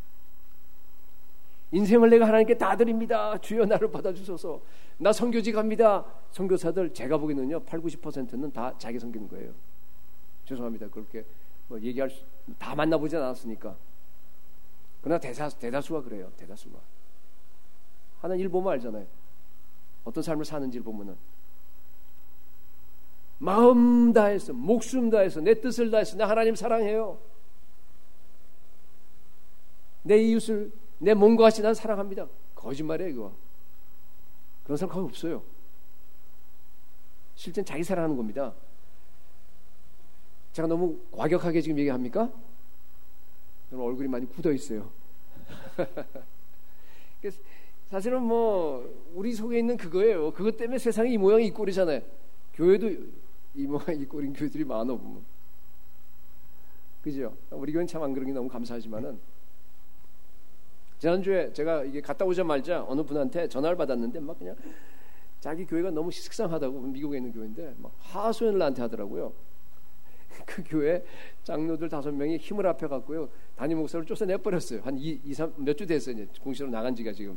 인생을 내가 하나님께 다 드립니다. 주여 나를 받아주소서. 나 선교지 갑니다. 선교사들 제가 보기에는요 팔, 구십 퍼센트는 다 자기 섬기는 거예요. 죄송합니다. 그렇게 뭐 얘기할 수, 다 만나보지 않았으니까. 그러나 대다수, 대다수가 그래요. 대다수가. 하나님 일 보면 알잖아요. 어떤 삶을 사는지를 보면은 마음 다해서, 목숨 다해서, 내 뜻을 다해서 나 하나님 사랑해요. 내 이웃을 내 몸과 같이 난 사랑합니다. 거짓말이에요, 이거. 그런 사람 거의 없어요. 실제는 자기 사랑하는 겁니다. 제가 너무 과격하게 지금 얘기합니까? 저는 얼굴이 많이 굳어 있어요. 사실은 뭐 우리 속에 있는 그거예요. 그것 때문에 세상이 이 모양이 이 꼴이잖아요. 교회도 이 모양 이 꼴인 교회들이 많아 보면. 그죠? 우리 교회는 참 안 그런 게 너무 감사하지만은, 지난주에 제가 이게 갔다 오자마자 어느 분한테 전화를 받았는데 막 그냥 자기 교회가 너무 식상하다고, 미국에 있는 교회인데 막 하소연을 나한테 하더라고요. 그 교회 장로들 다섯 명이 힘을 합해갖고요 담임 목사를 쫓아내버렸어요. 한 이, 삼 몇 주 됐어요. 이제 공식으로 나간 지가 지금.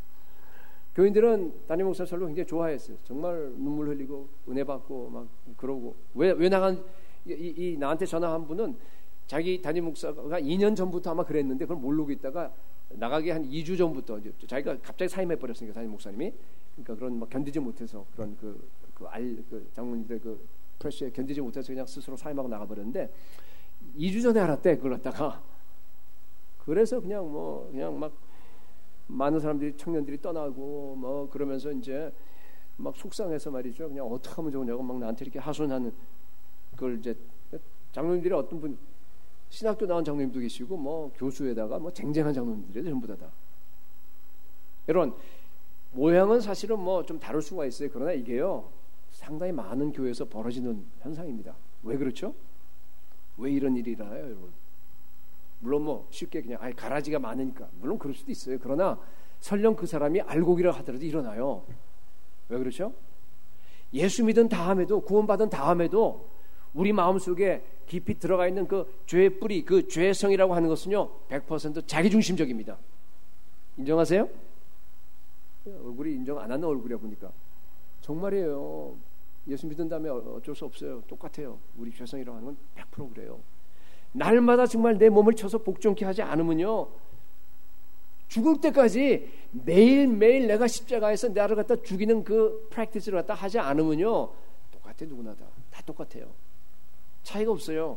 교인들은 담임 목사 설교 굉장히 좋아했어요. 정말 눈물 흘리고 은혜 받고 막 그러고. 왜, 왜 나간 이, 이 나한테 전화한 분은 자기 담임 목사가 이 년 전부터 아마 그랬는데 그걸 모르고 있다가 나가기 한 이 주 전부터 이제 자기가 갑자기 사임해 버렸으니까 담임 목사님이, 그러니까 그런 막 견디지 못해서 그런 그 그 알 그 장로님들의 그 프레시에 견디지 못해서 그냥 스스로 사임하고 나가 버렸는데 이 주 전에 알았대. 그걸 갖다가. 그래서 그냥 뭐 그냥 막 많은 사람들이, 청년들이 떠나고 뭐 그러면서 이제 막 속상해서 말이죠. 그냥 어떻게 하면 좋으냐고 막 나한테 이렇게 하소연하는 그걸 이제 장로님들이 어떤 분 신학교 나온 장로님도 계시고 뭐 교수에다가 뭐 쟁쟁한 장로님들이 전부 다 다. 여러분, 모양은 사실은 뭐 좀 다를 수가 있어요. 그러나 이게요 상당히 많은 교회에서 벌어지는 현상입니다. 왜 그렇죠? 왜 이런 일이 일어나요, 여러분? 물론 뭐 쉽게 그냥 아예 가라지가 많으니까 물론 그럴 수도 있어요. 그러나 설령 그 사람이 알고기라 하더라도 일어나요. 왜 그렇죠? 예수 믿은 다음에도, 구원받은 다음에도 우리 마음속에 깊이 들어가 있는 그 죄의 뿌리, 그 죄성이라고 하는 것은요 백 퍼센트 자기중심적입니다. 인정하세요? 얼굴이 인정 안 하는 얼굴이야 보니까. 정말이에요. 예수 믿은 다음에 어쩔 수 없어요. 똑같아요. 우리 죄성이라고 하는 건 백 퍼센트 그래요. 날마다 정말 내 몸을 쳐서 복종케 하지 않으면요 죽을 때까지 매일매일 내가 십자가에서 나를 갖다 죽이는 그 프랙티스를 갖다 하지 않으면요, 똑같아. 누구나 다. 다 똑같아요. 차이가 없어요.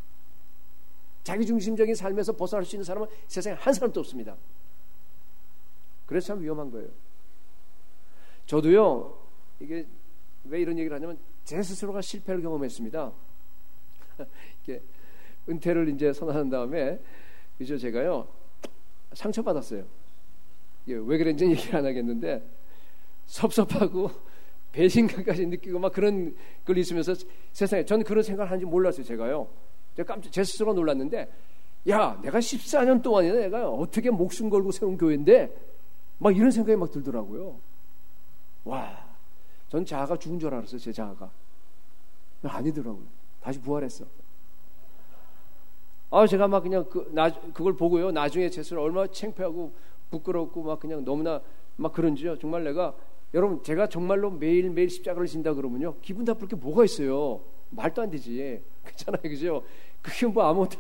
자기중심적인 삶에서 벗어날 수 있는 사람은 세상에 한 사람도 없습니다. 그래서 참 위험한 거예요. 저도요, 이게 왜 이런 얘기를 하냐면 제 스스로가 실패를 경험했습니다. 이게 은퇴를 이제 선언한 다음에 이제 제가요 상처받았어요. 왜 그런지 얘기를 안 하겠는데 섭섭하고 배신감까지 느끼고 막 그런 걸 있으면서 세상에 저는 그런 생각을 하는지 몰랐어요. 제가요. 제가 깜짝 제 스스로가 놀랐는데, 야, 내가 십사 년 동안이나 내가 어떻게 목숨 걸고 세운 교회인데 막 이런 생각이 막 들더라고요. 와, 전 자아가 죽은 줄 알았어요. 제 자아가. 아니더라고요. 다시 부활했어. 아, 제가 막 그냥 그, 나, 그걸 보고요. 나중에 제 스스로 얼마나 창피하고 부끄럽고 막 그냥 너무나 막 그런지요. 정말 내가, 여러분, 제가 정말로 매일매일 십자가를 진다 그러면요, 기분 나쁠 게 뭐가 있어요? 말도 안 되지. 그렇잖아요. 그죠? 그게 뭐 아무것도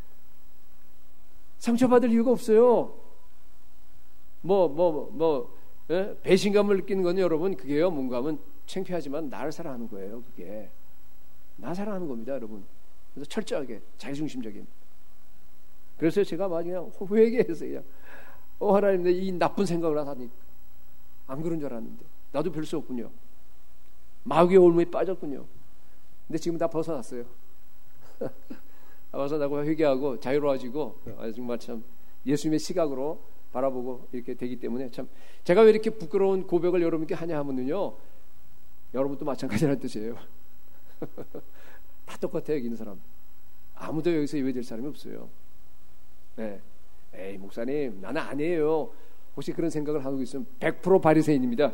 상처받을 이유가 없어요. 뭐, 뭐, 뭐, 예? 배신감을 느끼는 건 여러분, 그게요, 뭔가 하면 창피하지만 나를 사랑하는 거예요. 그게. 나 사랑하는 겁니다, 여러분. 그래서 철저하게, 자기중심적인. 그래서 제가 막 그냥 회개해서 그냥, 어, 하나님, 내 이 나쁜 생각을 하다니. 안 그런 줄 알았는데. 나도 별 수 없군요. 마귀의 올무에 빠졌군요. 근데 지금 다 벗어났어요. 벗어나고 회개하고 자유로워지고, 아, 정말 참 예수님의 시각으로 바라보고 이렇게 되기 때문에 참, 제가 왜 이렇게 부끄러운 고백을 여러분께 하냐 하면요, 여러분도 마찬가지라는 뜻이에요. 다 똑같아요. 여기 있는 사람 아무도 여기서 예외될 사람이 없어요. 네. 에이, 목사님, 나는 아니에요. 혹시 그런 생각을 하고 있으면 백 퍼센트 바리새인입니다.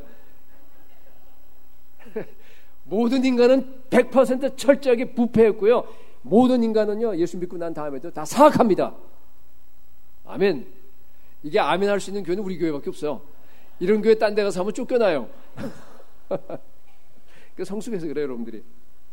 모든 인간은 백 퍼센트 철저하게 부패했고요, 모든 인간은요, 예수 믿고 난 다음에도 다 사악합니다. 아멘. 이게 아멘 할 수 있는 교회는 우리 교회밖에 없어요. 이런 교회 딴 데 가서 하면 쫓겨나요. 그 성숙해서 그래요, 여러분들이.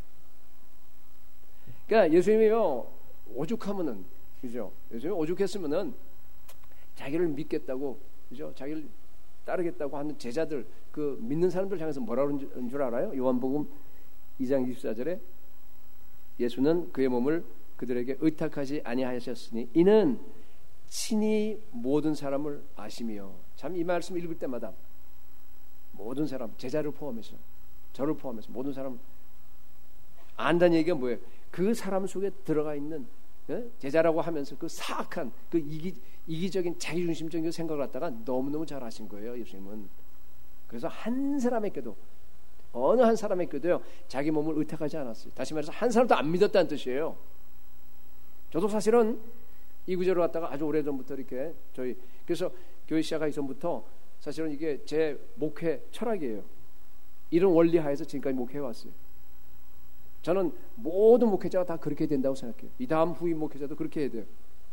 그러니까 예수님이요, 오죽하면은, 그죠? 예수님이 오죽했으면은 자기를 믿겠다고, 그죠? 자기를 따르겠다고 하는 제자들, 그 믿는 사람들 향해서 뭐라 그런 줄 알아요? 요한복음 이 장 이십사 절에 예수는 그의 몸을 그들에게 의탁하지 아니하셨으니 이는 친히 모든 사람을 아시며. 참 이 말씀 읽을 때마다 모든 사람, 제자를 포함해서, 저를 포함해서 모든 사람 안다는 얘기가 뭐예요? 그 사람 속에 들어가 있는, 예? 제자라고 하면서 그 사악한, 그 이기, 이기적인 자기중심적인 생각을 갖다가 너무너무 잘 아신 거예요, 예수님은. 그래서 한 사람에게도, 어느 한 사람에게도요, 자기 몸을 의탁하지 않았어요. 다시 말해서 한 사람도 안 믿었다는 뜻이에요. 저도 사실은 이 구절을 갖다가 아주 오래전부터 이렇게 저희, 그래서 교회 시작하기 전부터 사실은 이게 제 목회 철학이에요. 이런 원리 하에서 지금까지 목회해 왔어요. 저는 모든 목회자가 다 그렇게 된다고 생각해요. 이 다음 후임 목회자도 그렇게 해야 돼요.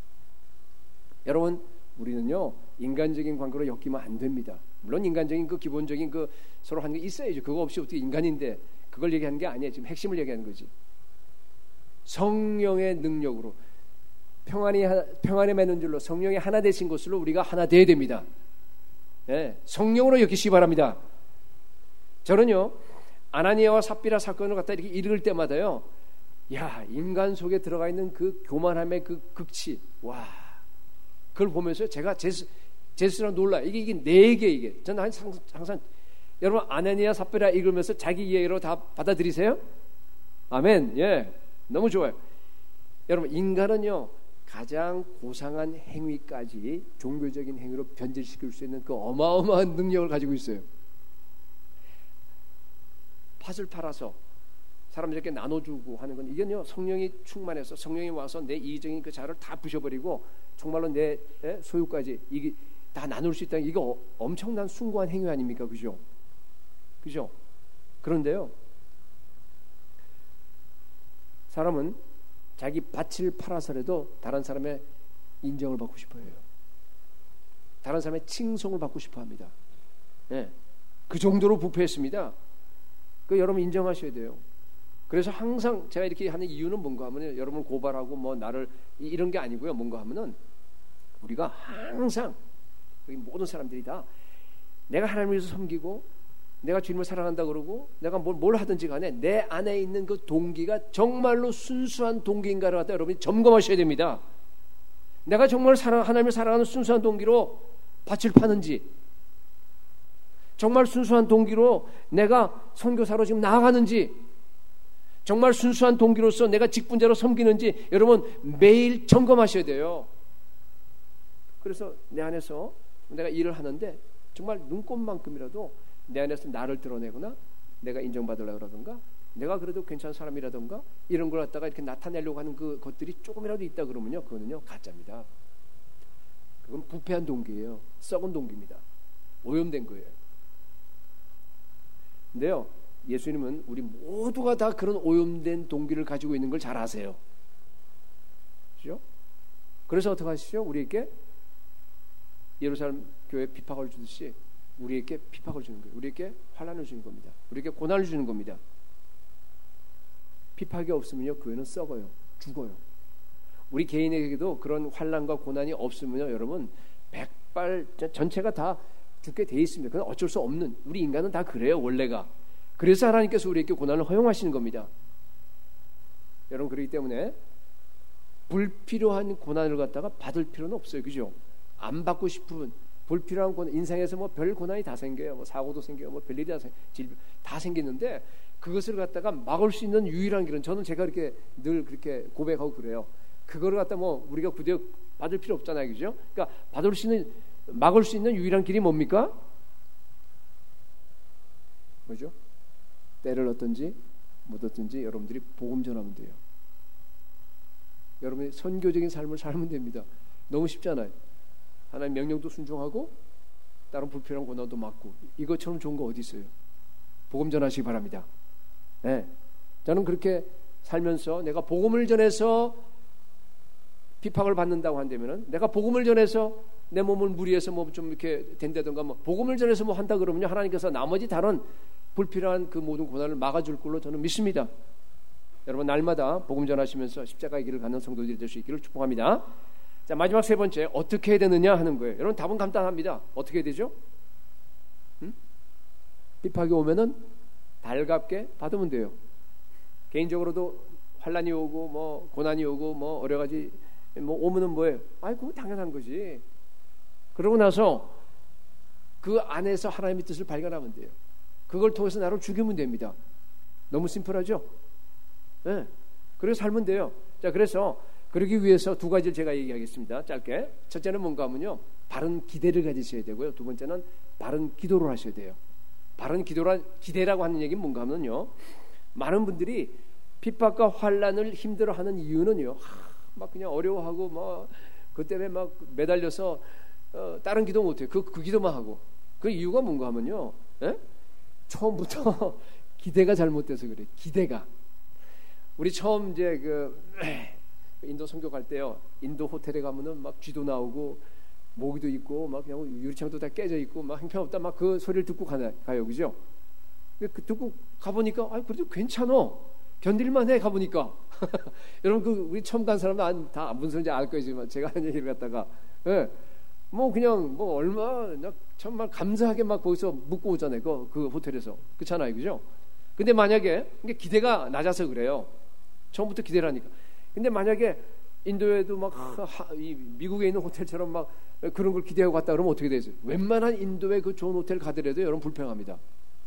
여러분, 우리는요, 인간적인 관계로 엮이면 안 됩니다. 물론 인간적인 그 기본적인 그 서로 하는 게 있어야죠. 그거 없이 어떻게 인간인데, 그걸 얘기하는 게 아니에요. 지금 핵심을 얘기하는 거지. 성령의 능력으로, 평안이 평안에 맺는 줄로 성령이 하나 되신 것으로 우리가 하나 되어야 됩니다. 네, 성령으로 엮이시기 바랍니다. 저는요, 아나니아와 삽비라 사건을 갖다 이렇게 읽을 때마다요, 야, 인간 속에 들어가 있는 그 교만함의 그 극치, 와, 그걸 보면서 제가 제, 제 스스로 놀라요. 이게 이게 내게 이게 저는 항상, 항상 여러분 아나니아 삽비라 읽으면서 자기 이해로 다 받아들이세요? 아멘. 예, 너무 좋아요. 여러분, 인간은요, 가장 고상한 행위까지 종교적인 행위로 변질시킬 수 있는 그 어마어마한 능력을 가지고 있어요. 팥을 팔아서 사람들에게 나눠주고 하는 건, 이건요, 성령이 충만해서 성령이 와서 내 이기적인 그 자를 다 부셔버리고 정말로 내 소유까지 이게 다 나눌 수 있다는, 이거 엄청난 숭고한 행위 아닙니까? 그죠? 그죠? 그런데요, 사람은 자기 밭을 팔아서라도 다른 사람의 인정을 받고 싶어 해요. 다른 사람의 칭송을 받고 싶어 합니다. 네. 그 정도로 부패했습니다. 그 여러분 인정하셔야 돼요. 그래서 항상 제가 이렇게 하는 이유는 뭔가 하면, 여러분을 고발하고 뭐 나를 이런 게 아니고요. 뭔가 하면은 우리가 항상 여기 모든 사람들이 다 내가 하나님을 위해서 섬기고 내가 주님을 사랑한다 그러고 내가 뭘, 뭘 하든지 간에 내 안에 있는 그 동기가 정말로 순수한 동기인가를 갖다 여러분이 점검하셔야 됩니다. 내가 정말 사랑, 하나님을 사랑하는 순수한 동기로 밭을 파는지, 정말 순수한 동기로 내가 선교사로 지금 나아가는지, 정말 순수한 동기로서 내가 직분자로 섬기는지 여러분 매일 점검하셔야 돼요. 그래서 내 안에서 내가 일을 하는데 정말 눈꼽만큼이라도 내 안에서 나를 드러내거나 내가 인정받으려고 그러던가 내가 그래도 괜찮은 사람이라던가 이런 걸 갖다가 이렇게 나타내려고 하는 그 것들이 조금이라도 있다 그러면요, 그거는요 가짜입니다. 그건 부패한 동기예요. 썩은 동기입니다. 오염된 거예요. 근데요, 예수님은 우리 모두가 다 그런 오염된 동기를 가지고 있는 걸 잘 아세요. 그렇죠? 그래서 어떻게 하시죠? 우리에게 예루살렘 교회 비박을 주듯이 우리에게 비박을 주는 거예요. 우리에게 환난을 주는 겁니다. 우리에게 고난을 주는 겁니다. 비박이 없으면요, 교회는 썩어요. 죽어요. 우리 개인에게도 그런 환난과 고난이 없으면요, 여러분 백발 전체가 다 죽게 돼 있습니다. 그건 어쩔 수 없는, 우리 인간은 다 그래요, 원래가. 그래서 하나님께서 우리에게 고난을 허용하시는 겁니다. 여러분, 그렇기 때문에 불필요한 고난을 갖다가 받을 필요는 없어요. 그죠? 안 받고 싶은 불필요한 고난, 인생에서 뭐 별 고난이 다 생겨요. 뭐 사고도 생겨요. 뭐 별일이 다, 생, 다 생기는데 그것을 갖다가 막을 수 있는 유일한 길은, 저는 제가 이렇게 늘 그렇게 고백하고 그래요. 그거를 갖다 뭐 우리가 구대여 받을 필요 없잖아요. 그죠? 그러니까 받을 수 있는, 막을 수 있는 유일한 길이 뭡니까? 뭐죠? 때를 얻든지 못 얻든지 여러분들이 복음 전하면 돼요. 여러분이 선교적인 삶을 살면 됩니다. 너무 쉽잖아요. 하나님 명령도 순종하고 다른 불필요한 고난도 막고, 이것처럼 좋은 거 어디 있어요? 복음 전하시기 바랍니다. 네. 저는 그렇게 살면서 내가 복음을 전해서 비박을 받는다고 한다면은, 내가 복음을 전해서 내 몸을 무리해서 뭐 좀 이렇게 된다던가, 뭐 복음을 전해서 뭐 한다 그러면요, 하나님께서 나머지 다른 불필요한 그 모든 고난을 막아줄 걸로 저는 믿습니다. 여러분, 날마다 복음 전하시면서 십자가의 길을 가는 성도들이 될 수 있기를 축복합니다. 자, 마지막 세 번째, 어떻게 해야 되느냐 하는 거예요. 여러분, 답은 간단합니다. 어떻게 해야 되죠? 응? 비박이 오면은 달갑게 받으면 돼요. 개인적으로도 환난이 오고 뭐 고난이 오고 뭐 여러 가지 뭐 오면은 뭐예요? 아이고, 당연한 거지. 그러고 나서 그 안에서 하나님의 뜻을 발견하면 돼요. 그걸 통해서 나를 죽이면 됩니다. 너무 심플하죠? 네. 그래서 살면 돼요. 자, 그래서 그러기 위해서 두 가지를 제가 얘기하겠습니다. 짧게. 첫째는 뭔가 하면요, 바른 기대를 가지셔야 되고요. 두 번째는 바른 기도를 하셔야 돼요. 바른 기도라, 기대라고 하는 얘기는 뭔가 하면요, 많은 분들이 핍박과 환난을 힘들어하는 이유는요, 하, 막 그냥 어려워하고 막 그 때문에 막 매달려서 어, 다른 기도 못해요. 그, 그 기도만 하고. 그 이유가 뭔가 하면요, 에? 처음부터 기대가 잘못돼서 그래. 기대가. 우리 처음 이제 그 인도 선교 갈 때요, 인도 호텔에 가면은 막 쥐도 나오고 모기도 있고 막 그냥 유리창도 다 깨져 있고 막 형편없다 막 그 소리를 듣고 가나, 가요, 그죠? 그 듣고 가보니까 아, 그래도 괜찮어, 견딜만 해. 가보니까 여러분, 그 우리 처음 간 사람은 다 무슨 소리인지 알 거지만, 제가 하는 얘기를 갖다가 예, 뭐 그냥 뭐 얼마 정말 감사하게 막 거기서 묵고 오잖아요. 그, 그 호텔에서. 그렇잖아요, 그죠? 근데 만약에 기대가 낮아서 그래요. 처음부터 기대를 하니까. 근데 만약에 인도에도 막 하, 이 미국에 있는 호텔처럼 막 그런 걸 기대하고 갔다 그러면 어떻게 되세요? 웬만한 인도의 그 좋은 호텔 가더라도 여러분 불평합니다.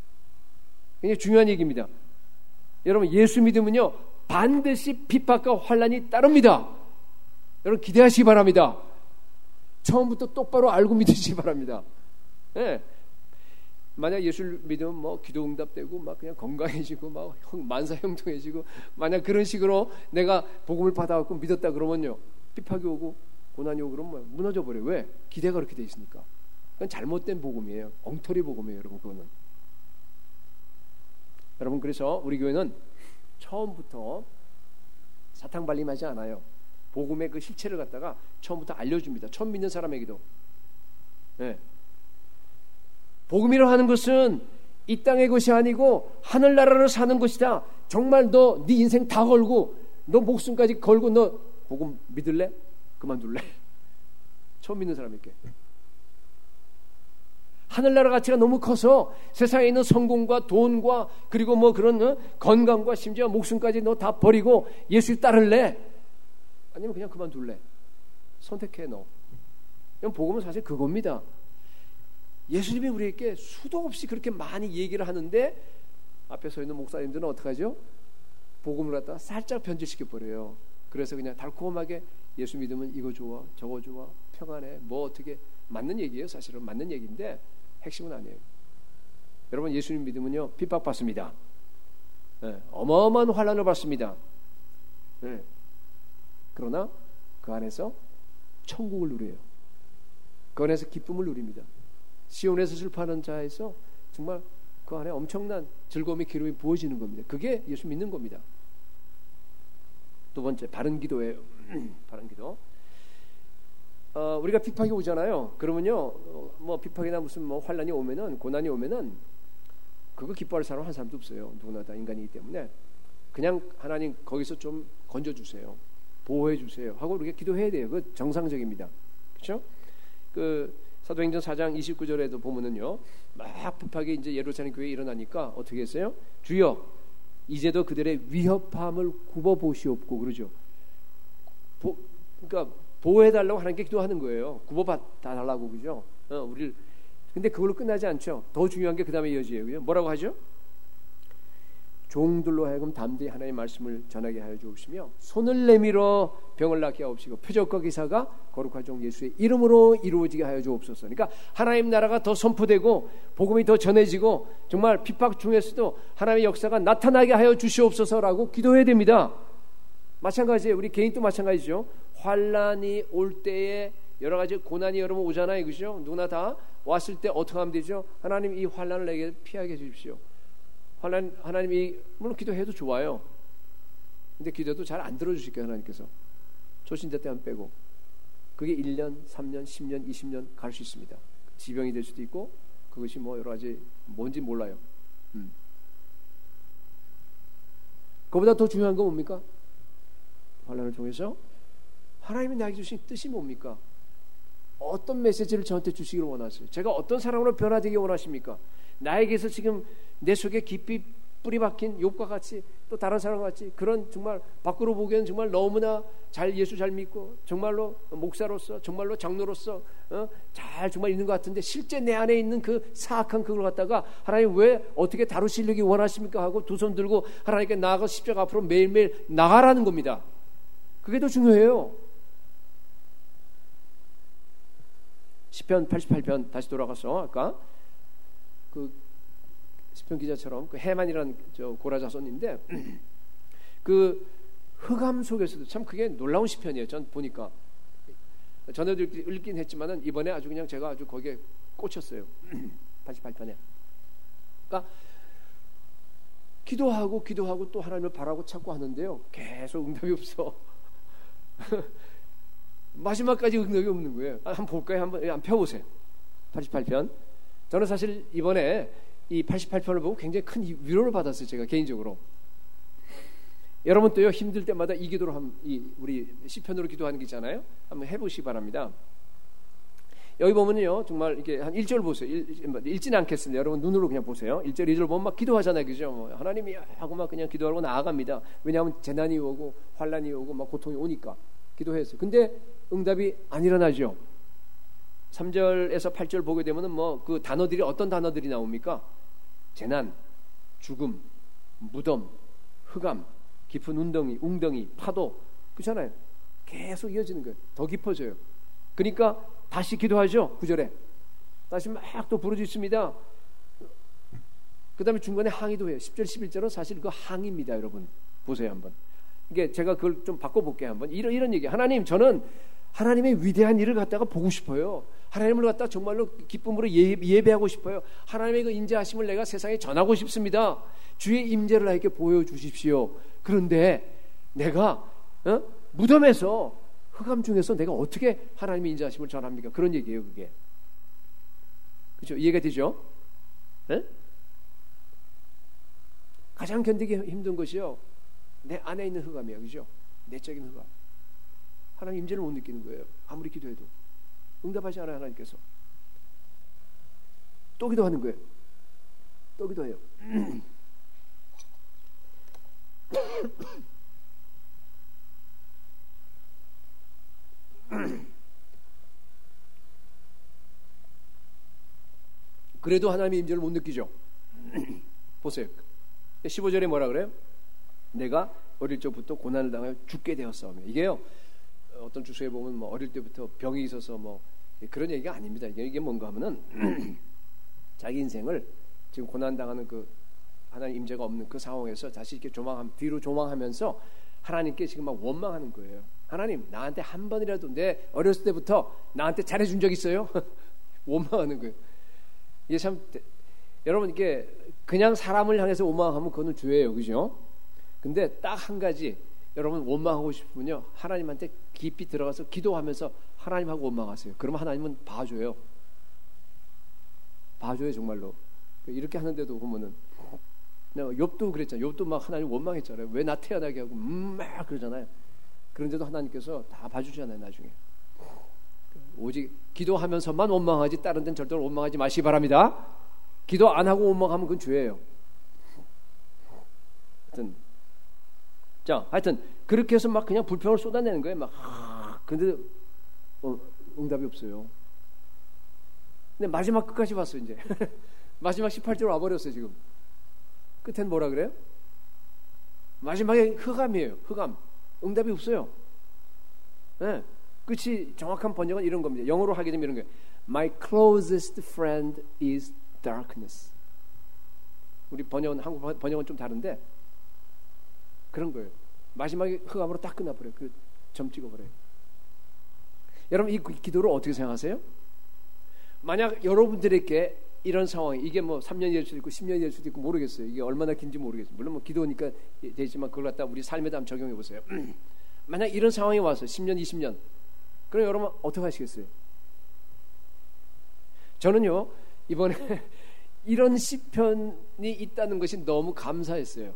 굉장히 중요한 얘기입니다. 여러분, 예수 믿으면요 반드시 핍박과 환난이 따릅니다. 여러분, 기대하시기 바랍니다. 처음부터 똑바로 알고 믿으시기 바랍니다. 예. 만약 예수를 믿으면 뭐 기도 응답되고 막 그냥 건강해지고 막 만사 형통해지고, 만약 그런 식으로 내가 복음을 받아갖고 믿었다 그러면요, 핍박이 오고 고난이 오고 그러면 무너져 버려요. 왜? 기대가 그렇게 돼 있으니까. 그건 잘못된 복음이에요. 엉터리 복음이에요, 여러분. 그거는. 여러분, 그래서 우리 교회는 처음부터 사탕 발림하지 않아요. 복음의 그 실체를 갖다가 처음부터 알려줍니다. 처음 믿는 사람에게도. 네. 복음이라 하는 것은 이 땅의 것이 아니고 하늘나라를 사는 것이다. 정말 너 네 인생 다 걸고 너 목숨까지 걸고 너 복음 믿을래? 그만둘래? 처음 믿는 사람에게. 하늘나라 가치가 너무 커서 세상에 있는 성공과 돈과 그리고 뭐 그런 어? 건강과 심지어 목숨까지 너 다 버리고 예수 따를래? 아니면 그냥 그만둘래? 선택해 너. 그냥 복음은 사실 그겁니다. 예수님이 우리에게 수도 없이 그렇게 많이 얘기를 하는데 앞에 서 있는 목사님들은 어떡하죠? 복음을 갖다가 살짝 변질시켜 버려요. 그래서 그냥 달콤하게 예수 믿으면 이거 좋아 저거 좋아 평안해 뭐 어떻게 맞는 얘기예요. 사실은 맞는 얘기인데 핵심은 아니에요. 여러분 예수님 믿으면요 핍박받습니다. 네, 어마어마한 환난을 받습니다. 네. 그러나 그 안에서 천국을 누려요. 그 안에서 기쁨을 누립니다. 시온에서 슬퍼하는 자에서 정말 그 안에 엄청난 즐거움의 기름이 부어지는 겁니다. 그게 예수 믿는 겁니다. 두 번째 바른 기도예요. 바른 기도. 어, 우리가 핍박이 오잖아요. 그러면요, 어, 뭐 핍박이나 무슨 뭐 환란이 오면은 고난이 오면은 그거 기뻐할 사람 한 사람도 없어요. 누구나 다 인간이기 때문에 그냥 하나님 거기서 좀 건져 주세요, 보호해 주세요 하고 우리가 기도해야 돼요. 그 정상적입니다. 그렇죠? 그 사도행전 사 장 이십구 절에도 보면은요, 막 핍박이 이제 예루살렘 교회에 일어나니까 어떻게 했어요? 주여 이제도 그들의 위협함을 굽어 보시옵고 그러죠. 보, 그러니까 보호해달라고 하나님께 기도하는 거예요. 굽어달라고 그죠? 어, 우리를. 근데 그걸로 끝나지 않죠. 더 중요한 게 그 다음에 이어져요. 그죠? 뭐라고 하죠? 종들로 하여금 담대히 하나님의 말씀을 전하게 하여 주옵시며 손을 내밀어 병을 낫게 하옵시고 표적과 기사가 거룩한 종 예수의 이름으로 이루어지게 하여 주옵소서. 그러니까 하나님 나라가 더 선포되고 복음이 더 전해지고 정말 핍박 중에서도 하나님의 역사가 나타나게 하여 주시옵소서라고 기도해야 됩니다. 마찬가지예요. 우리 개인도 마찬가지죠. 환란이 올 때에 여러 가지 고난이 여러분 오잖아요. 그죠? 누구나 다 왔을 때 어떻게 하면 되죠? 하나님 이 환란을 내게 피하게 해 주십시오. 하나님, 하나님이 물론 기도해도 좋아요. 근데 기도도 잘 안 들어주실 거예요. 하나님께서 초신자 때만 빼고. 그게 일 년, 삼 년, 십 년, 이십 년 갈 수 있습니다. 지병이 될 수도 있고 그것이 뭐 여러 가지 뭔지 몰라요. 음. 그보다 더 중요한 건 뭡니까? 환난을 통해서 하나님이 나에게 주신 뜻이 뭡니까? 어떤 메시지를 저한테 주시기를 원하세요? 제가 어떤 사람으로 변화되기 원하십니까? 나에게서 지금 내 속에 깊이 뿌리 박힌 욥과 같이 또 다른 사람과 같이 그런 정말 밖으로 보기에는 정말 너무나 잘 예수 잘 믿고 정말로 목사로서 정말로 장로로서 어? 잘 정말 있는 것 같은데 실제 내 안에 있는 그 사악한 그걸 갖다가 하나님 왜 어떻게 다루시려기 원하십니까 하고 두 손 들고 하나님께 나아가 십자가 앞으로 매일매일 나가라는 겁니다. 그게 더 중요해요. 시편 팔십팔 편 다시 돌아가서 아까 그 시편 기자처럼 그 해만이라는 저 고라자손인데 그 흑암 속에서도 참 그게 놀라운 시편이에요. 전 보니까 전에도 읽긴 했지만은 이번에 아주 그냥 제가 아주 거기에 꽂혔어요. 팔십팔 편에. 그러니까 기도하고 기도하고 또 하나님을 바라고 찾고 하는데요. 계속 응답이 없어. 마지막까지 응답이 없는 거예요. 한번 볼까요? 한번 한번 펴보세요. 팔십팔 편. 저는 사실 이번에 이 팔십팔 편을 보고 굉장히 큰 위로를 받았어요. 제가 개인적으로. 여러분 또요 힘들 때마다 이 기도로 한, 이 우리 시편으로 기도하는 게 있잖아요. 한번 해보시기 바랍니다. 여기 보면요 정말 이렇게 한 일 절 보세요. 읽, 읽지는 않겠습니다. 여러분 눈으로 그냥 보세요. 일 절, 이 절 보면 막 기도하잖아요. 그죠? 뭐 하나님이 하고 막 그냥 기도하고 나아갑니다. 왜냐하면 재난이 오고 환란이 오고 막 고통이 오니까 기도했어요. 근데 응답이 안 일어나죠. 삼 절에서 팔 절 보게 되면은 뭐 그 단어들이 어떤 단어들이 나옵니까? 재난, 죽음, 무덤, 흑암, 깊은 웅덩이, 웅덩이, 파도, 그렇잖아요. 계속 이어지는 거예요. 더 깊어져요. 그러니까 다시 기도하죠. 구 절에 다시 막 또 부르짖습니다. 그 다음에 중간에 항의도 해요. 십 절, 십일 절은 사실 그 항의입니다. 여러분 보세요 한번. 이게 제가 그걸 좀 바꿔볼게요 한번. 이런 이런 얘기. 하나님 저는 하나님의 위대한 일을 갖다가 보고 싶어요. 하나님을 갖다 정말로 기쁨으로 예, 예배하고 싶어요. 하나님의 그 인자하심을 내가 세상에 전하고 싶습니다. 주의 임재를 나에게 보여주십시오. 그런데 내가 어? 무덤에서 흑암 중에서 내가 어떻게 하나님의 인자하심을 전합니까? 그런 얘기예요 그게. 그렇죠? 이해가 되죠? 네? 가장 견디기 힘든 것이요 내 안에 있는 흑암이에요. 그죠? 내적인 흑암. 하나님 임재를 못 느끼는 거예요. 아무리 기도해도 응답하지 않아요. 하나님께서. 또 기도하는 거예요. 또 기도해요. 그래도 하나님의 임재를 못 느끼죠. 보세요. 십오 절에 뭐라 그래요? 내가 어릴 적부터 고난을 당하여 죽게 되었사오며. 이게요, 어떤 주소에 보면 뭐 어릴 때부터 병이 있어서 뭐 그런 얘기가 아닙니다. 이게, 이게 뭔가 하면은 자기 인생을 지금 고난 당하는 그 하나님 임재가 없는 그 상황에서 다시 이렇게 조망함 뒤로 조망하면서 하나님께 지금 막 원망하는 거예요. 하나님, 나한테 한 번이라도 내 어렸을 때부터 나한테 잘해준 적 있어요? 원망하는 거예요. 이게 참, 여러분, 이게 그냥 사람을 향해서 원망하면 그거는 죄예요, 그죠? 근데 딱 한 가지, 여러분 원망하고 싶으면요, 하나님한테 깊이 들어가서 기도하면서 하나님하고 원망하세요. 그러면 하나님은 봐줘요. 봐줘요, 정말로. 이렇게 하는데도 보면은, 욥도 그랬잖아요. 욥도 막 하나님 원망했잖아요. 왜 나 태어나게 하고, 음, 막 그러잖아요. 그런데도 하나님께서 다 봐주잖아요, 나중에. 오직 기도하면서만 원망하지 다른 데는 절대로 원망하지 마시기 바랍니다. 기도 안 하고 원망하면 그건 죄예요. 하여튼, 자, 하여튼 그렇게 해서 막 그냥 불평을 쏟아내는 거예요. 막, 근데 어, 응답이 없어요. 근데 마지막 끝까지 봤어 이제. 마지막 십팔 절 와버렸어요 지금. 끝엔 뭐라 그래요? 마지막에 흑암이에요. 흑암. 응답이 없어요. 네. 끝이 정확한 번역은 이런 겁니다. 영어로 하게 되면 이런 거예요. My closest friend is darkness. 우리 번역은 한국 번역은 좀 다른데 그런 거예요. 마지막에 흑암으로 딱 끝나버려요. 그 점 찍어버려요. 여러분 이 기도를 어떻게 생각하세요? 만약 여러분들에게 이런 상황이 이게 뭐 삼 년이 될 수도 있고 십 년이 될 수도 있고 모르겠어요. 이게 얼마나 긴지 모르겠어요. 물론 뭐 기도니까 되지만 그걸 갖다 우리 삶에다 한번 적용해 보세요. 만약 이런 상황이 와서 십 년, 이십 년 그럼 여러분 어떻게 하시겠어요? 저는요 이번에 이런 시편이 있다는 것이 너무 감사했어요.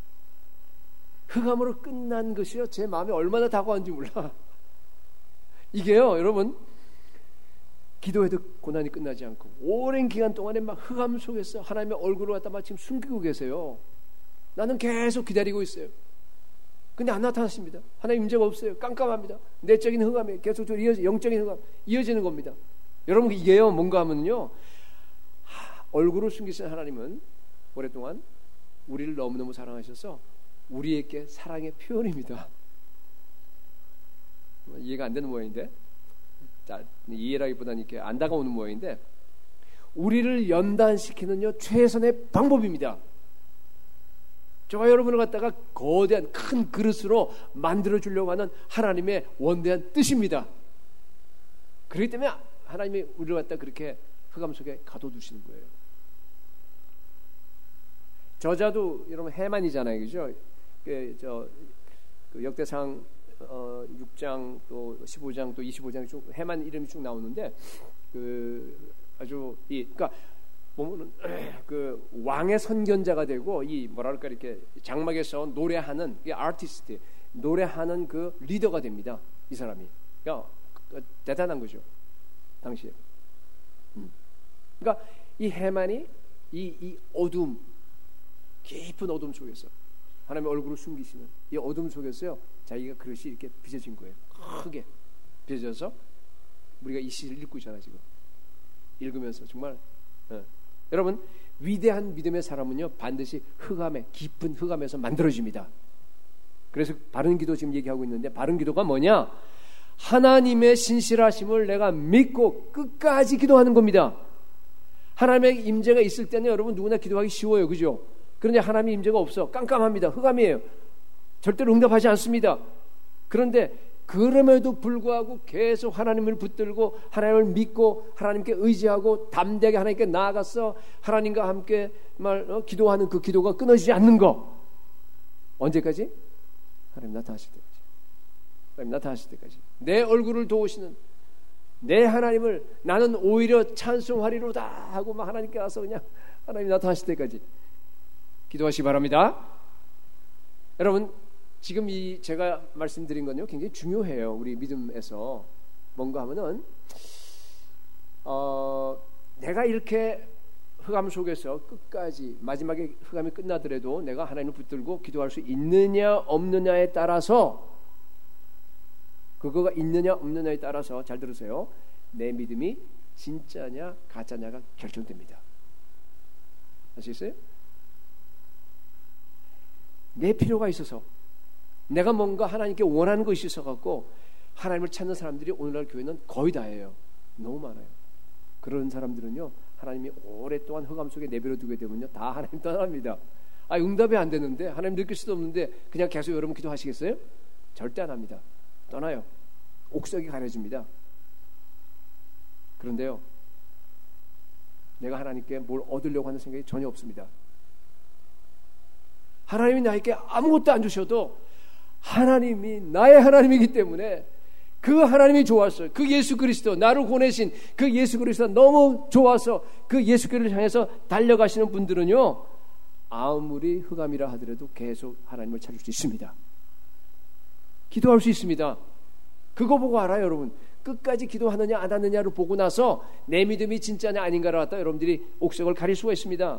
흑암으로 끝난 것이요 제 마음에 얼마나 다가왔는지 몰라. 이게요 여러분 기도해도 고난이 끝나지 않고 오랜 기간 동안에 막 흑암 속에서 하나님의 얼굴을 갖다 막 지금 숨기고 계세요. 나는 계속 기다리고 있어요. 근데 안 나타났습니다. 하나님 임재가 없어요. 깜깜합니다. 내적인 흑암이 계속적으로 이어지, 영적인 흑암 이어지는 겁니다. 여러분 이게요 뭔가 하면요 하, 얼굴을 숨기신 하나님은 오랫동안 우리를 너무너무 사랑하셔서 우리에게 사랑의 표현입니다. 이해가 안 되는 모양인데 자, 이해라기보다는 이렇게 안 다가오는 모양인데 우리를 연단시키는요 최선의 방법입니다. 저와 여러분을 갖다가 거대한 큰 그릇으로 만들어주려고 하는 하나님의 원대한 뜻입니다. 그렇기 때문에 하나님이 우리를 갖다 그렇게 흑암 속에 가둬두시는 거예요. 저자도 여러분 해만이잖아요, 그죠? 그, 저, 그 역대상 어, 육 장 또 십오 장 또 이십오 장 쭉 해만 이름이 쭉 나오는데 그 아주 이 그러니까 보면은 그 왕의 선견자가 되고 이 뭐랄까 이렇게 장막에서 노래하는 이 아티스트 노래하는 그 리더가 됩니다. 이 사람이. 그러니까 대단한 거죠. 당시에. 음. 그러니까 이 해만이 이, 이 어둠 깊은 어둠 속에서 하나님의 얼굴을 숨기시는 이 어둠 속에서요 자기가 그릇이 이렇게 빚어진 거예요. 크게 빚어져서 우리가 이 시를 읽고 있잖아요 지금. 읽으면서 정말 예. 여러분 위대한 믿음의 사람은요 반드시 흑암에 깊은 흑암에서 만들어집니다. 그래서 바른 기도 지금 얘기하고 있는데 바른 기도가 뭐냐? 하나님의 신실하심을 내가 믿고 끝까지 기도하는 겁니다. 하나님의 임재가 있을 때는 여러분 누구나 기도하기 쉬워요, 그죠? 그런데 하나님의 임재가 없어 깜깜합니다. 흑암이에요. 절대로 응답하지 않습니다. 그런데 그럼에도 불구하고 계속 하나님을 붙들고 하나님을 믿고 하나님께 의지하고 담대하게 하나님께 나아가서 하나님과 함께 말 어, 기도하는 그 기도가 끊어지지 않는 거 언제까지? 하나님 나타나실 때까지. 하나님 나타나실 때까지. 내 얼굴을 도우시는 내 하나님을 나는 오히려 찬송하리로다 하고 막 하나님께 와서 그냥 하나님 나타나실 때까지 기도하시기 바랍니다. 여러분 지금 이 제가 말씀드린 건요 굉장히 중요해요. 우리 믿음에서 뭔가 하면은 어, 내가 이렇게 흑암 속에서 끝까지 마지막에 흑암이 끝나더라도 내가 하나님을 붙들고 기도할 수 있느냐 없느냐에 따라서, 그거가 있느냐 없느냐에 따라서, 잘 들으세요, 내 믿음이 진짜냐 가짜냐가 결정됩니다. 아시겠어요? 내 필요가 있어서, 내가 뭔가 하나님께 원하는 것이 있어갖고 하나님을 찾는 사람들이 오늘날 교회는 거의 다예요. 너무 많아요. 그런 사람들은요, 하나님이 오랫동안 흑암 속에 내버려 두게 되면요, 다 하나님 떠납니다. 아, 응답이 안 되는데, 하나님 느낄 수도 없는데 그냥 계속 여러분 기도하시겠어요? 절대 안 합니다. 떠나요. 옥석이 가려집니다. 그런데요, 내가 하나님께 뭘 얻으려고 하는 생각이 전혀 없습니다. 하나님이 나에게 아무것도 안 주셔도 하나님이 나의 하나님이기 때문에 그 하나님이 좋았어요. 그 예수 그리스도, 나를 보내신 그 예수 그리스도가 너무 좋아서 그 예수 그리스도를 향해서 달려가시는 분들은요, 아무리 흑암이라 하더라도 계속 하나님을 찾을 수 있습니다. 기도할 수 있습니다. 그거 보고 알아요, 여러분. 끝까지 기도하느냐 안 하느냐를 보고 나서 내 믿음이 진짜냐 아닌가를 갖다 여러분들이 옥석을 가릴 수가 있습니다.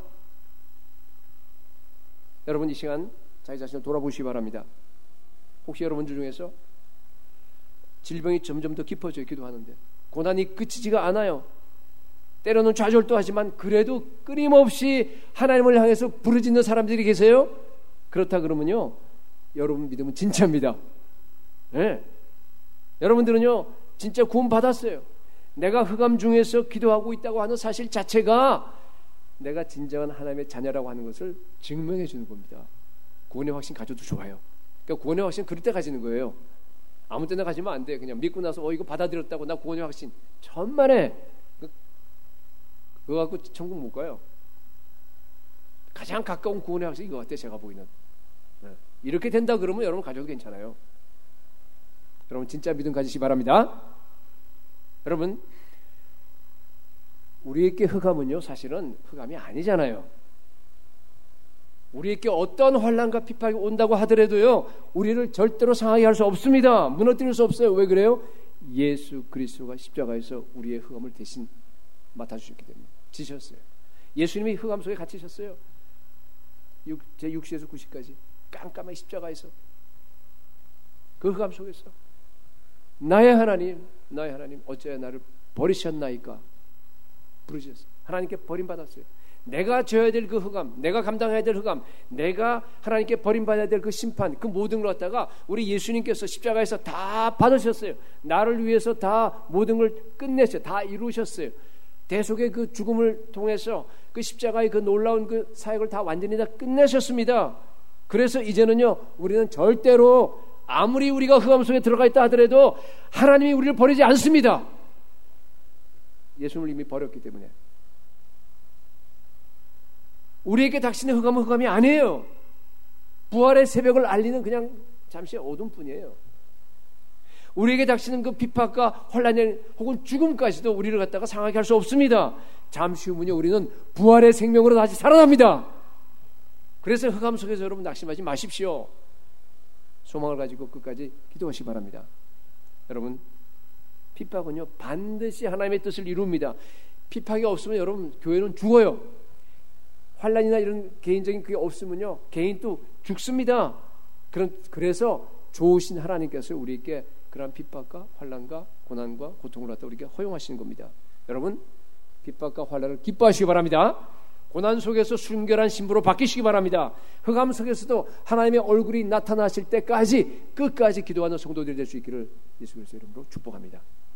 여러분, 이 시간 자기 자신을 돌아보시기 바랍니다. 혹시 여러분들 중에서 질병이 점점 더 깊어져요. 기도하는데 고난이 그치지가 않아요. 때로는 좌절도 하지만 그래도 끊임없이 하나님을 향해서 부르짖는 사람들이 계세요. 그렇다 그러면요, 여러분 믿음은 진짜입니다. 네. 여러분들은요 진짜 구원 받았어요. 내가 흑암 중에서 기도하고 있다고 하는 사실 자체가 내가 진정한 하나님의 자녀라고 하는 것을 증명해 주는 겁니다. 구원의 확신 가져도 좋아요. 그러니까 구원의 확신 그럴 때 가지는 거예요. 아무 때나 가지면 안 돼. 그냥 믿고 나서 어 이거 받아들였다고 나 구원의 확신 천만에 그거 갖고 천국 못 가요. 가장 가까운 구원의 확신 이거 같아, 제가 보기에는. 네. 이렇게 된다 그러면 여러분 가져도 괜찮아요. 여러분 진짜 믿음 가지시기 바랍니다. 여러분, 우리에게 흑암은요 사실은 흑암이 아니잖아요. 우리에게 어떤 환난과 핍박이 온다고 하더라도요, 우리를 절대로 상하게 할 수 없습니다. 무너뜨릴 수 없어요. 왜 그래요? 예수 그리스도가 십자가에서 우리의 흑암을 대신 맡아주셨기 때문에 지셨어요. 예수님이 흑암 속에 갇히셨어요. 제육 시에서 구 시까지 깜깜한 십자가에서, 그 흑암 속에서 나의 하나님, 나의 하나님 어찌하여 나를 버리셨나이까 부르셨어요. 하나님께 버림받았어요. 내가 져야 될 그 흑암, 내가 감당해야 될 흑암, 내가 하나님께 버림받아야 될 그 심판, 그 모든 걸 갖다가 우리 예수님께서 십자가에서 다 받으셨어요. 나를 위해서 다 모든 걸 끝내셨어요. 다 이루셨어요. 대속의 그 죽음을 통해서 그 십자가의 그 놀라운 그 사역을 다 완전히 다 끝내셨습니다. 그래서 이제는요, 우리는 절대로 아무리 우리가 흑암 속에 들어가 있다 하더라도 하나님이 우리를 버리지 않습니다. 예수님을 이미 버렸기 때문에. 우리에게 닥치는 흑암은 흑암이 아니에요. 부활의 새벽을 알리는 그냥 잠시의 어둠뿐이에요. 우리에게 닥치는 그 핍박과 혼란 혹은 죽음까지도 우리를 갖다가 상하게 할 수 없습니다. 잠시 후면요, 우리는 부활의 생명으로 다시 살아납니다. 그래서 흑암 속에서 여러분 낙심하지 마십시오. 소망을 가지고 끝까지 기도하시기 바랍니다. 여러분, 핍박은요 반드시 하나님의 뜻을 이룹니다. 핍박이 없으면 여러분 교회는 죽어요. 환난이나 이런 개인적인 그게 없으면요 개인도 죽습니다. 그런, 그래서 좋으신 하나님께서 우리에게 그러한 핍박과 환난과 고난과 고통을 갖다 우리에게 허용하시는 겁니다. 여러분, 핍박과 환난을 기뻐하시기 바랍니다. 고난 속에서 순결한 신부로 바뀌시기 바랍니다. 흑암 속에서도 하나님의 얼굴이 나타나실 때까지 끝까지 기도하는 성도들이 될 수 있기를 예수 그리스도의 이름으로 축복합니다.